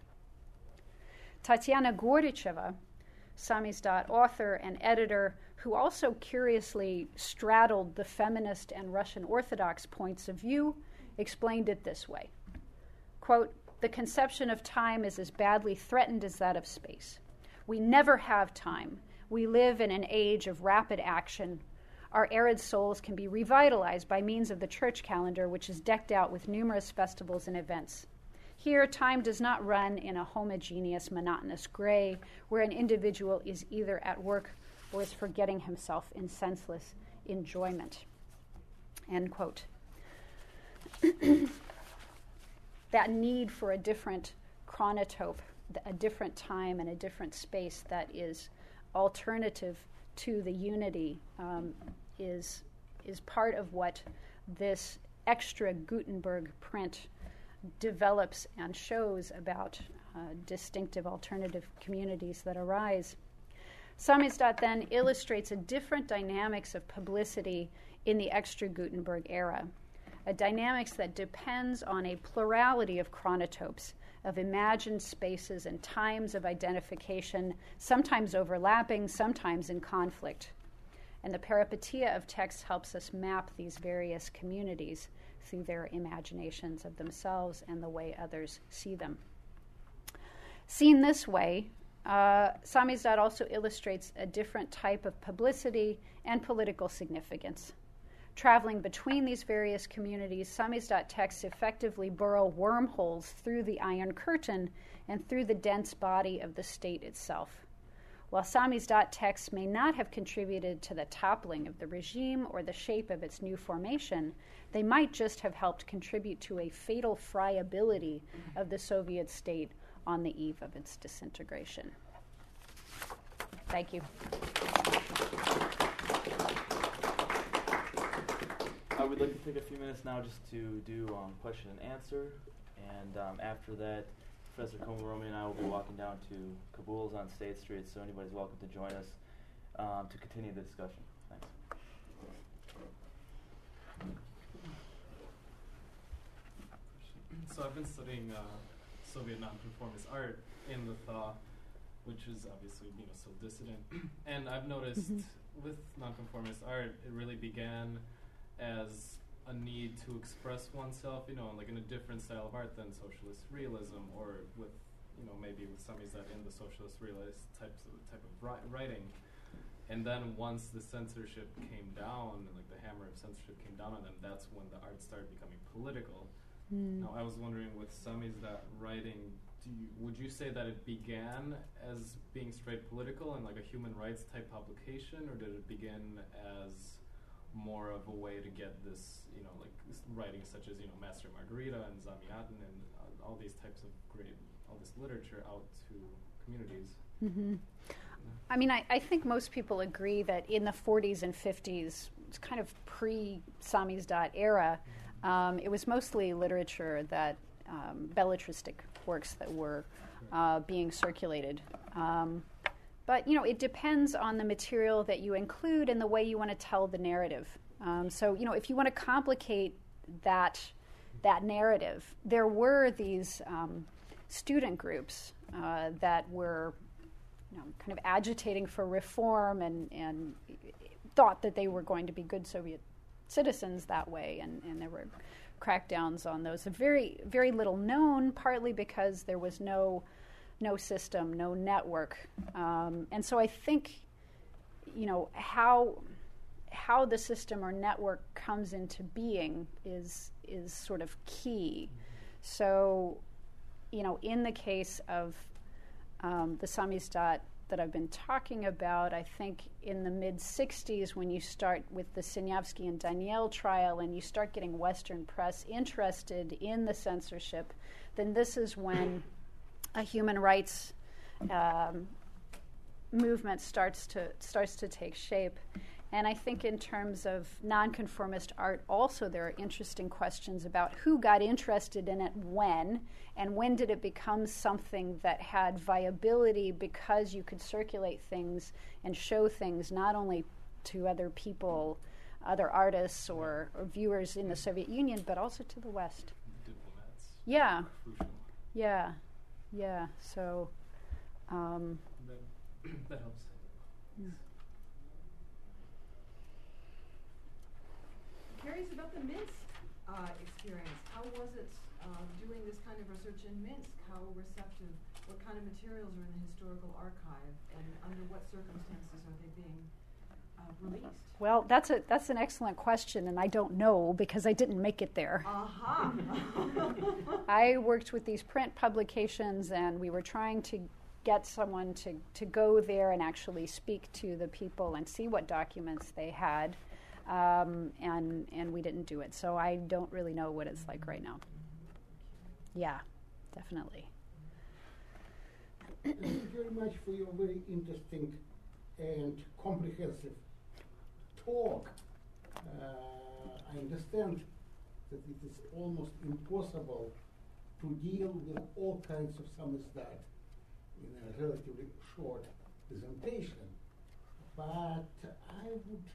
Tatiana Gordicheva, samizdat author and editor, who also curiously straddled the feminist and Russian Orthodox points of view, explained it this way. Quote, "The conception of time is as badly threatened as that of space. We never have time. We live in an age of rapid action. Our arid souls can be revitalized by means of the church calendar, which is decked out with numerous festivals and events. Here, time does not run in a homogeneous, monotonous gray, where an individual is either at work or is forgetting himself in senseless enjoyment." End quote. That need for a different chronotope, a different time and a different space that is alternative to the unity um, is, is part of what this extra Gutenberg print develops and shows about uh, distinctive alternative communities that arise. Samizdat then illustrates a different dynamics of publicity in the extra Gutenberg era, a dynamics that depends on a plurality of chronotopes, of imagined spaces and times of identification, sometimes overlapping, sometimes in conflict. And the peripetia of text helps us map these various communities through their imaginations of themselves and the way others see them. Seen this way, uh, Samizdat also illustrates a different type of publicity and political significance. Traveling between these various communities, Samizdat texts effectively burrow wormholes through the Iron Curtain and through the dense body of the state itself. While Samizdat texts may not have contributed to the toppling of the regime or the shape of its new formation, they might just have helped contribute to a fatal friability of the Soviet state on the eve of its disintegration. Thank you. I would like to take a few minutes now just to do um, question and answer, and um, after that, Professor Komaromi and I will be walking down to Kabul's on State Street, so anybody's welcome to join us um, to continue the discussion. Thanks. So I've been studying uh, Soviet nonconformist art in the T H A, which is obviously, you know, so dissident. And I've noticed mm-hmm. with nonconformist art, it really began as a need to express oneself, you know, like in a different style of art than socialist realism, or with, you know, maybe with Samizdat in the socialist realist types of type of ri- writing. And then once the censorship came down, and like the hammer of censorship came down on them, that's when the art started becoming political. Mm. Now, I was wondering, with Samizdat writing, do you, would you say that it began as being straight political and like a human rights type publication, or did it begin as more of a way to get this, you know, like writing such as, you know, Master Margarita and Zamyatin and uh, all these types of great, all this literature out to communities? Mm-hmm. I mean, I, I think most people agree that in the forties and fifties, it's kind of pre-Samizdat era, mm-hmm. um, it was mostly literature that, um, belletristic works that were uh, being circulated. Um, But, you know, it depends on the material that you include and the way you want to tell the narrative. Um, so, you know, if you want to complicate that that narrative, there were these um, student groups uh, that were, you know, kind of agitating for reform and, and thought that they were going to be good Soviet citizens that way, and, and there were crackdowns on those. Very, very little known, partly because there was no... no system, no network. Um, and so I think, you know, how how the system or network comes into being is is sort of key. So, you know, in the case of um, the Samizdat that I've been talking about, I think in the mid-sixties, when you start with the Sinyavsky and Daniel trial and you start getting Western press interested in the censorship, then this is when a human rights um, movement starts to starts to take shape. And I think in terms of nonconformist art also, there are interesting questions about who got interested in it when, and when did it become something that had viability because you could circulate things and show things not only to other people, other artists or, or viewers in the Soviet Union, but also to the West. Diplomats. Yeah. Crucial. Yeah. Yeah, so um, that, that helps. Yeah. Curious about the Minsk uh, experience. How was it uh, doing this kind of research in Minsk? How receptive? What kind of materials are in the historical archive, and under what circumstances are they being uh, released? Well, that's a that's an excellent question, and I don't know because I didn't make it there. Aha! Uh-huh. I worked with these print publications, and we were trying to get someone to, to go there and actually speak to the people and see what documents they had, um, and and we didn't do it. So I don't really know what it's like right now. Yeah, definitely. Thank you very much for your very interesting and comprehensive talk. Uh, I I understand that it is almost impossible to deal with all kinds of samizdat in a relatively short presentation, but I would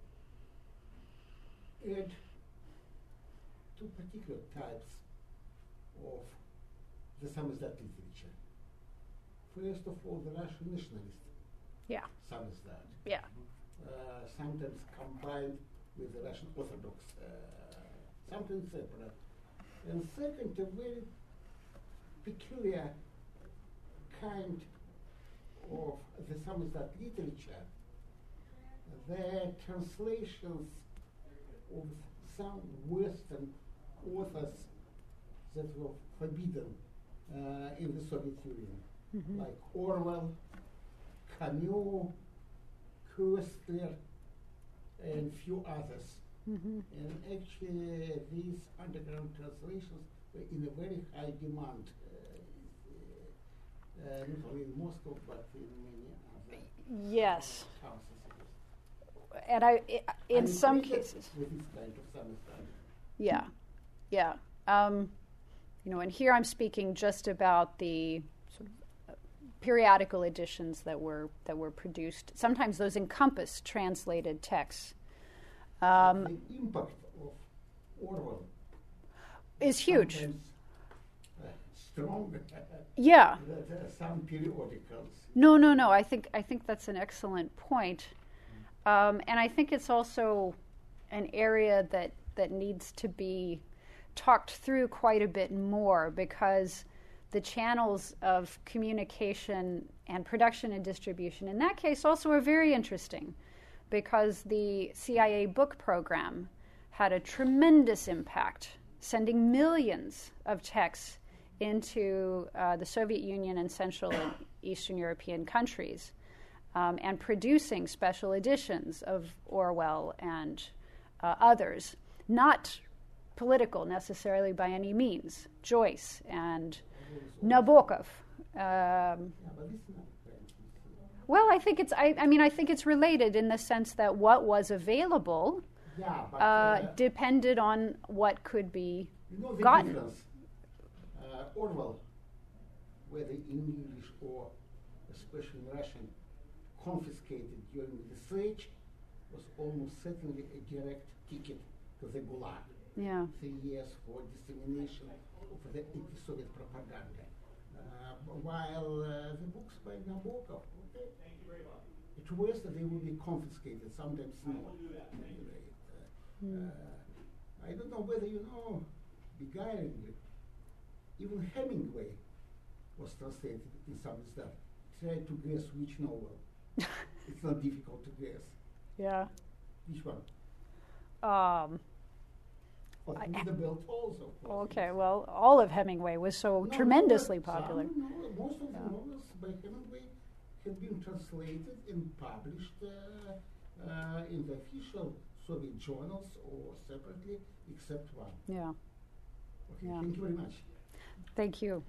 add two particular types of the samizdat literature. First of all, the Russian nationalist Yeah. samizdat, Yeah. uh, sometimes combined with the Russian Orthodox, uh, sometimes separate. And second, a very peculiar kind of the samizdat literature, the translations of some Western authors that were forbidden uh, in the Soviet Union, Mhm. like Orwell, Camus, Koestler, and few others. Mhm. And actually, these underground translations were in a very high demand, uh, uh, not only in Moscow, but in many other Yes. uh, towns and cities. And I, i- in I'm some acquainted cases, with this kind of samizdat. yeah, yeah. Um, you know, and here I'm speaking just about the sort of uh, periodical editions that were that were produced. Sometimes those encompass translated texts. Um, the impact of Orwell is huge. sometimes, uh, stronger Yeah. than uh, some periodicals. No, no, no. I think I think that's an excellent point, um, and I think it's also an area that that needs to be talked through quite a bit more, because the channels of communication and production and distribution in that case also are very interesting, because the C I A book program had a tremendous impact, sending millions of texts into uh, the Soviet Union and Central and Eastern European countries, um, and producing special editions of Orwell and uh, others, not political necessarily by any means, Joyce and Nabokov. Um, Yeah, but this is not very well, I think it's. I, I mean, I think it's related in the sense that what was available Yeah, but uh, uh, depended on what could be you know the gotten. difference. Uh, Orwell, whether in English or especially in Russian, confiscated during the siege, was almost certainly a direct ticket to the Gulag. Yeah. Three years for dissemination of the anti-Soviet propaganda. Uh, while uh, the books by Nabokov, okay, at worst they will be confiscated, sometimes not. Anyway, uh, Mm. uh, I don't know whether you know, beguilingly, even Hemingway was translated in some stuff. Try to guess which novel. It's not difficult to guess. Yeah. Which one? Um, But I- with the belt also. of course, okay. yes. Well, all of Hemingway was so No, tremendously no, no, popular. some, no, most of Yeah. the novels by Hemingway have been translated and published uh, uh, in the official Soviet journals or separately, except one. Yeah. Okay, Yeah. thank you very much. Thank you.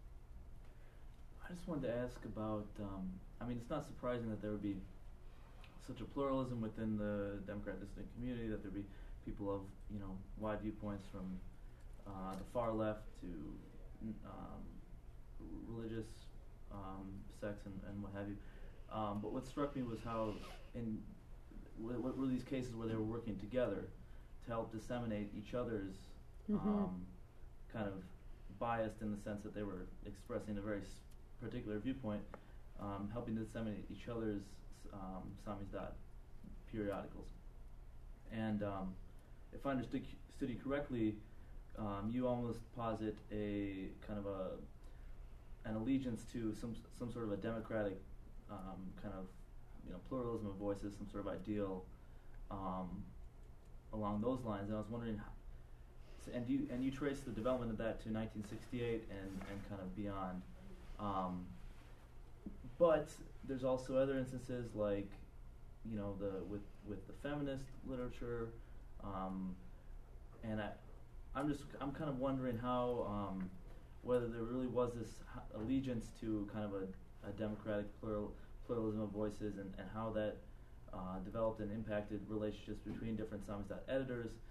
I just wanted to ask about, um, I mean, it's not surprising that there would be such a pluralism within the Democrat dissident community, that there'd be people of, you know, wide viewpoints from uh, the far left to n- um, religious um, sects and, and what have you. Um, but what struck me was how, in w- what were these cases where they were working together to help disseminate each other's Mhm. um, kind of biased in the sense that they were expressing a very s- particular viewpoint, um, helping to disseminate each other's um, samizdat periodicals. And um, if I understood c- stood you correctly, um, you almost posit a kind of a an allegiance to some some sort of a democratic um, kind of, you know, pluralism of voices, some sort of ideal um, along those lines. And I was wondering, how, so, and you and you trace the development of that to nineteen sixty-eight and, and kind of beyond. Um, but there's also other instances like, you know, the with with the feminist literature, um, and I, I'm just I'm kind of wondering how um, whether there really was this h- allegiance to kind of a, a democratic plural, pluralism of voices, and, and how that uh, developed and impacted relationships between different samizdat editors,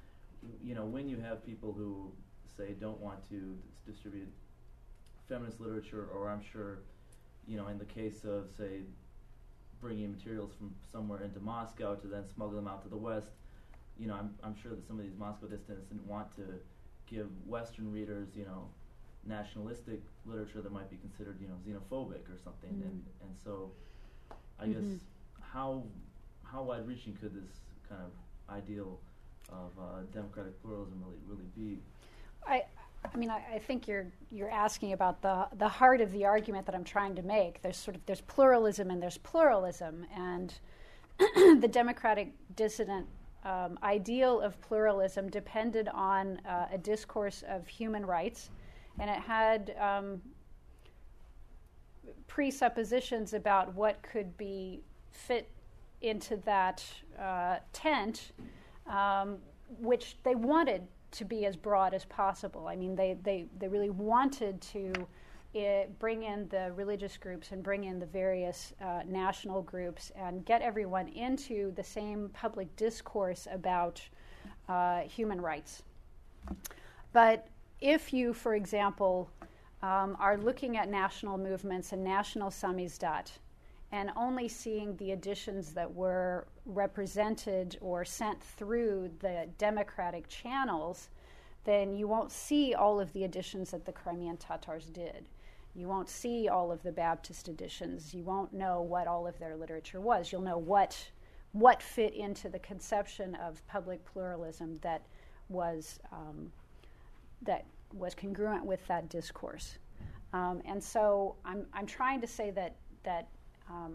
you know, when you have people who say don't want to dis- distribute feminist literature, or I'm sure, you know, in the case of, say, bringing materials from somewhere into Moscow to then smuggle them out to the West, you know, I'm I'm sure that some of these Moscow dissidents didn't want to give Western readers, you know, nationalistic literature that might be considered, you know, xenophobic or something. Mm. And and so, I Mhm. guess how how wide-reaching could this kind of ideal of uh, democratic pluralism really really be? I, I mean, I, I think you're you're asking about the the heart of the argument that I'm trying to make. There's sort of there's pluralism and there's pluralism, and the democratic dissident um, ideal of pluralism depended on uh, a discourse of human rights, and it had um, presuppositions about what could be fit into that uh, tent, um, which they wanted to be as broad as possible. I mean, they, they, they really wanted to uh, bring in the religious groups and bring in the various uh, national groups and get everyone into the same public discourse about uh, human rights. But if you, for example, um, are looking at national movements and national samizdat and only seeing the editions that were represented or sent through the democratic channels, then you won't see all of the editions that the Crimean Tatars did. You won't see all of the Baptist editions. You won't know what all of their literature was. You'll know what what fit into the conception of public pluralism that was um, that was congruent with that discourse. Um, and so I'm I'm trying to say that that Um,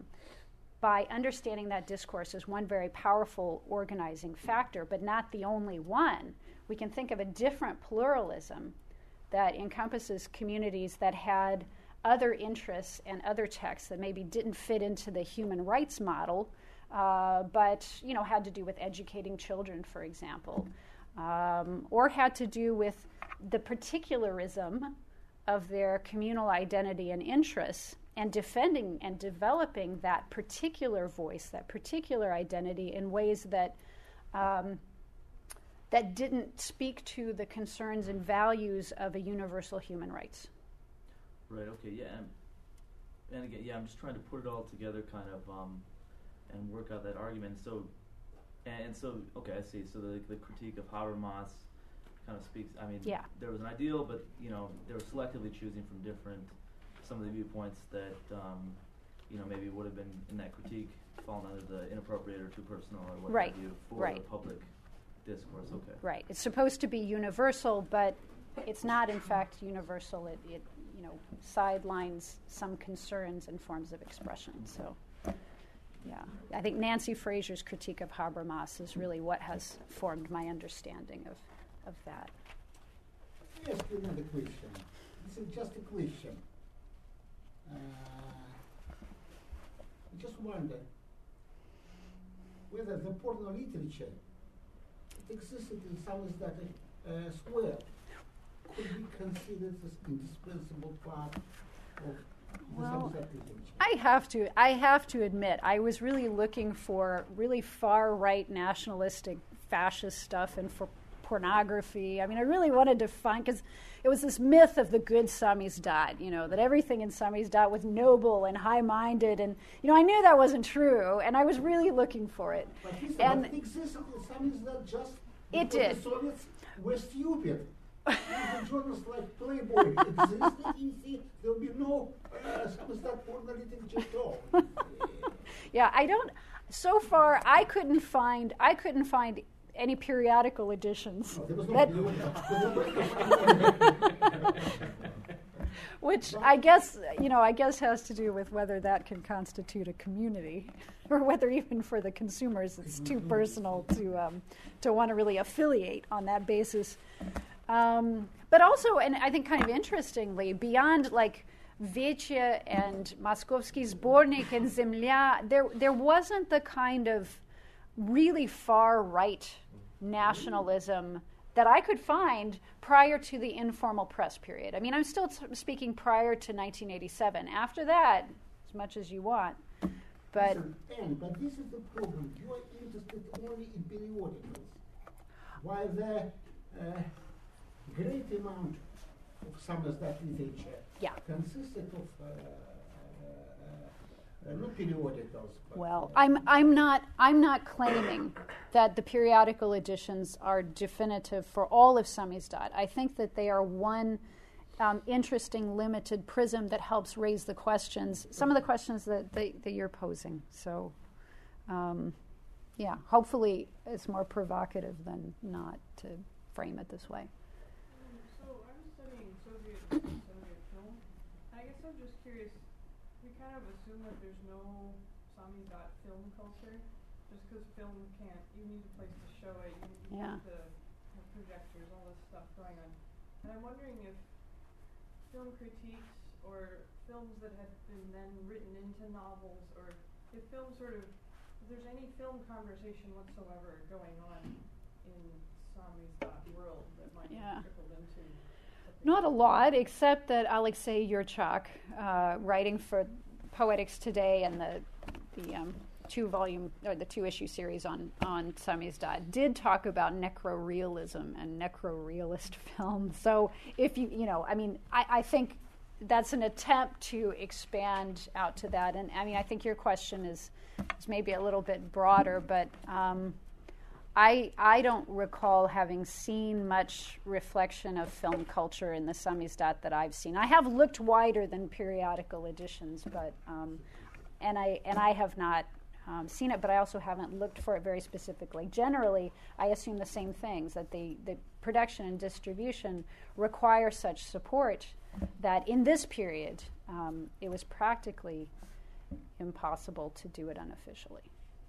by understanding that discourse as one very powerful organizing factor, but not the only one, we can think of a different pluralism that encompasses communities that had other interests and other texts that maybe didn't fit into the human rights model, uh, but you know had to do with educating children, for example, um, or had to do with the particularism of their communal identity and interests, and defending and developing that particular voice, that particular identity in ways that um, that didn't speak to the concerns and values of a universal human rights. Right. Okay. Yeah. And, and again, yeah, I'm just trying to put it all together, kind of, um, and work out that argument. So, and, and so, okay, I see. So the the critique of Habermas kind of speaks. I mean, yeah. there was an ideal, but you know, they were selectively choosing from different. Some of the viewpoints that um, you know maybe would have been in that critique fallen under the inappropriate or too personal or what right. have you for right. the public discourse. Okay. Right. It's supposed to be universal, but it's not in fact universal. It, it you know sidelines some concerns and forms of expression. So yeah, I think Nancy Fraser's critique of Habermas is really what has formed my understanding of of that. Let me ask you another question. This is just a question. Uh, I just wonder whether the porno literature that existed in Samizdat uh, Square could be considered as indispensable part of the Well, Samizdat literature. I have to. I have to admit, I was really looking for really far-right nationalistic fascist stuff and for pornography. I mean, I really wanted to find, because it was this myth of the good samizdat, you know, that everything in samizdat was noble and high-minded, and you know, I knew that wasn't true, and I was really looking for it. But this and what existed in Samizdat just it because did. the Soviets were stupid. If the journals like Playboy existed, you see, there will be no uh, Samizdat porno literature at all. Yeah, I don't. So far, I couldn't find. I couldn't find any periodical editions. No, there was no that, which I guess you know, I guess has to do with whether that can constitute a community, or whether even for the consumers it's too personal to um, to want to really affiliate on that basis. Um, but also, and I think kind of interestingly, beyond like Vechia and Moskovsky Zbornik and Zemlya, there there wasn't the kind of really far right nationalism that I could find prior to the informal press period. I mean, I'm still t- speaking prior to nineteen eighty-seven. After that, as much as you want. But Listen, Anne, but this is the problem. You are interested only in periodicals. while the uh, great amount of samizdat literature Yeah. consisted of uh, uh, uh, not periodicals. But Well, uh, I'm I'm not I'm not claiming that the periodical editions are definitive for all of samizdat. I think that they are one um, interesting limited prism that helps raise the questions, some of the questions that that, that you're posing. So, um, yeah, hopefully it's more provocative than not to frame it this way. Um, so I'm studying Soviet Soviet film. I guess I'm just curious. We kind of assume that there's no samizdat film culture, just because film can't. You need a place to show it. You need Yeah. to have projectors, all this stuff going on. And I'm wondering if film critiques or films that have been then written into novels, or if film sort of, if there's any film conversation whatsoever going on in samizdat world that might Yeah. have trickled into something. Not a lot, except that Alexei Yurchak, uh, writing for Poetics Today and the the um, two volume or the two issue series on on samizdat, did talk about necrorealism and necrorealist film. So if you you know, I mean, I, I think that's an attempt to expand out to that. And I mean, I think your question is is maybe a little bit broader, but. Um, I, I don't recall having seen much reflection of film culture in the samizdat that I've seen. I have looked wider than periodical editions, but um, and I and I have not um, seen it, but I also haven't looked for it very specifically. Generally, I assume the same things, that the, the production and distribution require such support that in this period um, it was practically impossible to do it unofficially.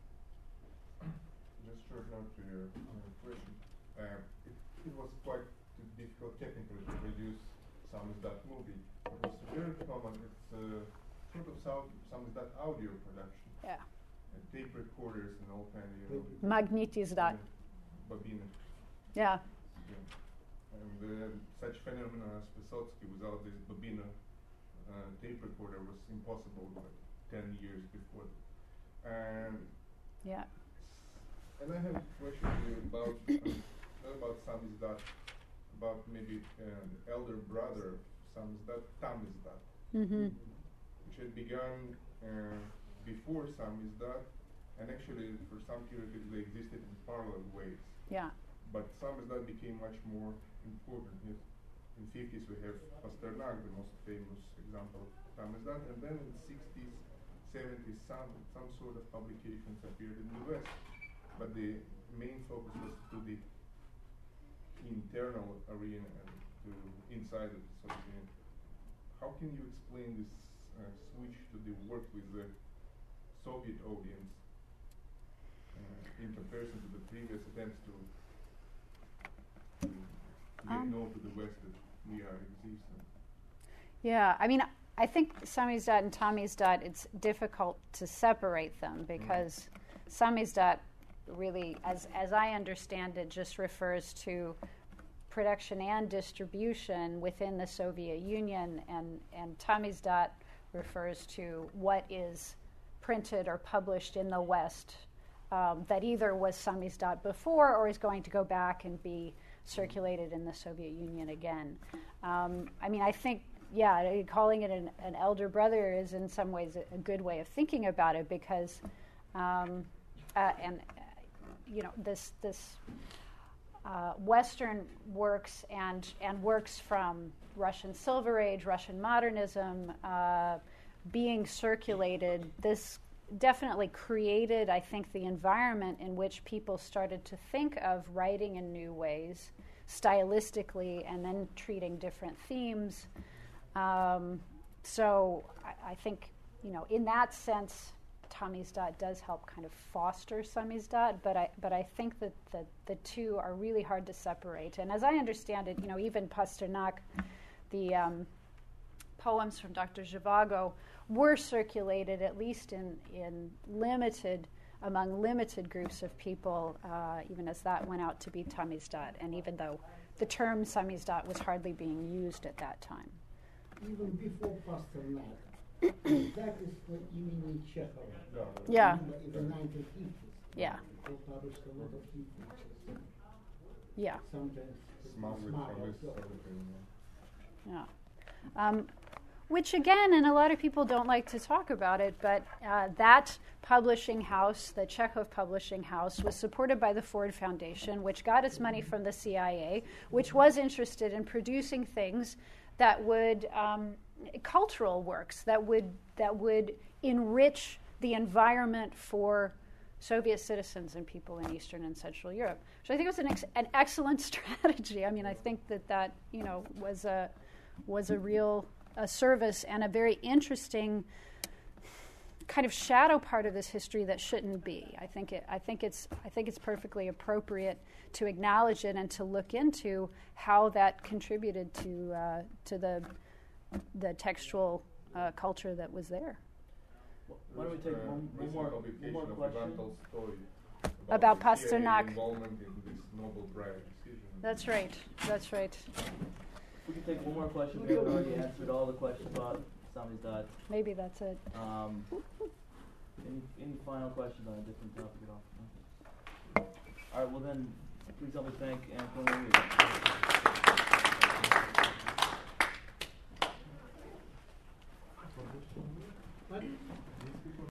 Just short note to your uh, question. Uh, it, it was quite difficult technically to produce samizdat movie. It was very common. It's uh, sort of sound, samizdat audio production. Yeah. And tape recorders and all kind of, you know. Magnitizdat. Babina. Yeah. Yeah. And uh, such phenomena as Vysotsky without this Babina uh, tape recorder was impossible like ten years before. And Yeah. And I have a question to you about, um, not about samizdat, about maybe uh, the elder brother of samizdat, tamizdat, Mm-hmm. which had begun uh, before samizdat, and actually for some period they existed in parallel ways. Yeah. But samizdat became much more important. Yes. In fifties we have Pasternak, the most famous example of tamizdat, and then in sixties, seventies, some some sort of publications appeared in the West. But the main focus was to the internal arena and to inside of the Soviet Union. How can you explain this uh, switch to the work with the Soviet audience uh, in comparison to the previous attempts to, to, to get Um. known to the West that we are existing? Yeah, I mean, I think samizdat and tamizdat, it's difficult to separate them because samizdat really, as as I understand it, just refers to production and distribution within the Soviet Union, and, and tamizdat refers to what is printed or published in the West um, that either was samizdat before or is going to go back and be circulated in the Soviet Union again. Um, I mean, I think, yeah, calling it an, an elder brother is in some ways a, a good way of thinking about it because, um, uh, and you know, this this uh, Western works and and works from Russian Silver Age, Russian modernism uh, being circulated, this definitely created, I think, the environment in which people started to think of writing in new ways, stylistically, and then treating different themes. Um, so I, I think, you know, in that sense, tamizdat does help kind of foster samizdat, but I but I think that the, the two are really hard to separate. And as I understand it, you know, even Pasternak, the um, poems from Doctor Zhivago were circulated at least in, in limited, among limited groups of people, uh, even as that went out to be tamizdat, and even though the term samizdat was hardly being used at that time. Even before Pasternak, that is the Imeni Chekhov. Yeah. In the nineteen fifties. Yeah. He published a lot of literatures. Yeah. Sometimes Smuggled smuggled, from this so- sort of thing. Yeah. Um, which again, and a lot of people don't like to talk about it, but uh, that publishing house, the Chekhov Publishing House, was supported by the Ford Foundation, which got its money from the C I A, which was interested in producing things that would, um, cultural works that would that would enrich the environment for Soviet citizens and people in Eastern and Central Europe. So I think it was an, ex- an excellent strategy. I mean, I think that that you know was a was a real a service and a very interesting kind of shadow part of this history that shouldn't be. I think it. I think it's. I think it's perfectly appropriate to acknowledge it and to look into how that contributed to uh, to the the textual uh, culture that was there. Why don't we take Uh, one, one recent more, one publication more of question? Ivan Tolstoy About the C I A Pasternak. involvement in this Nobel Prize decision. That's right. That's right. We can take one more question. We already answered all the questions about Samizdat. Maybe that's it. Um, any, any final questions on a different topic at all? No? All right, well then, please help me thank Anne Cornelius.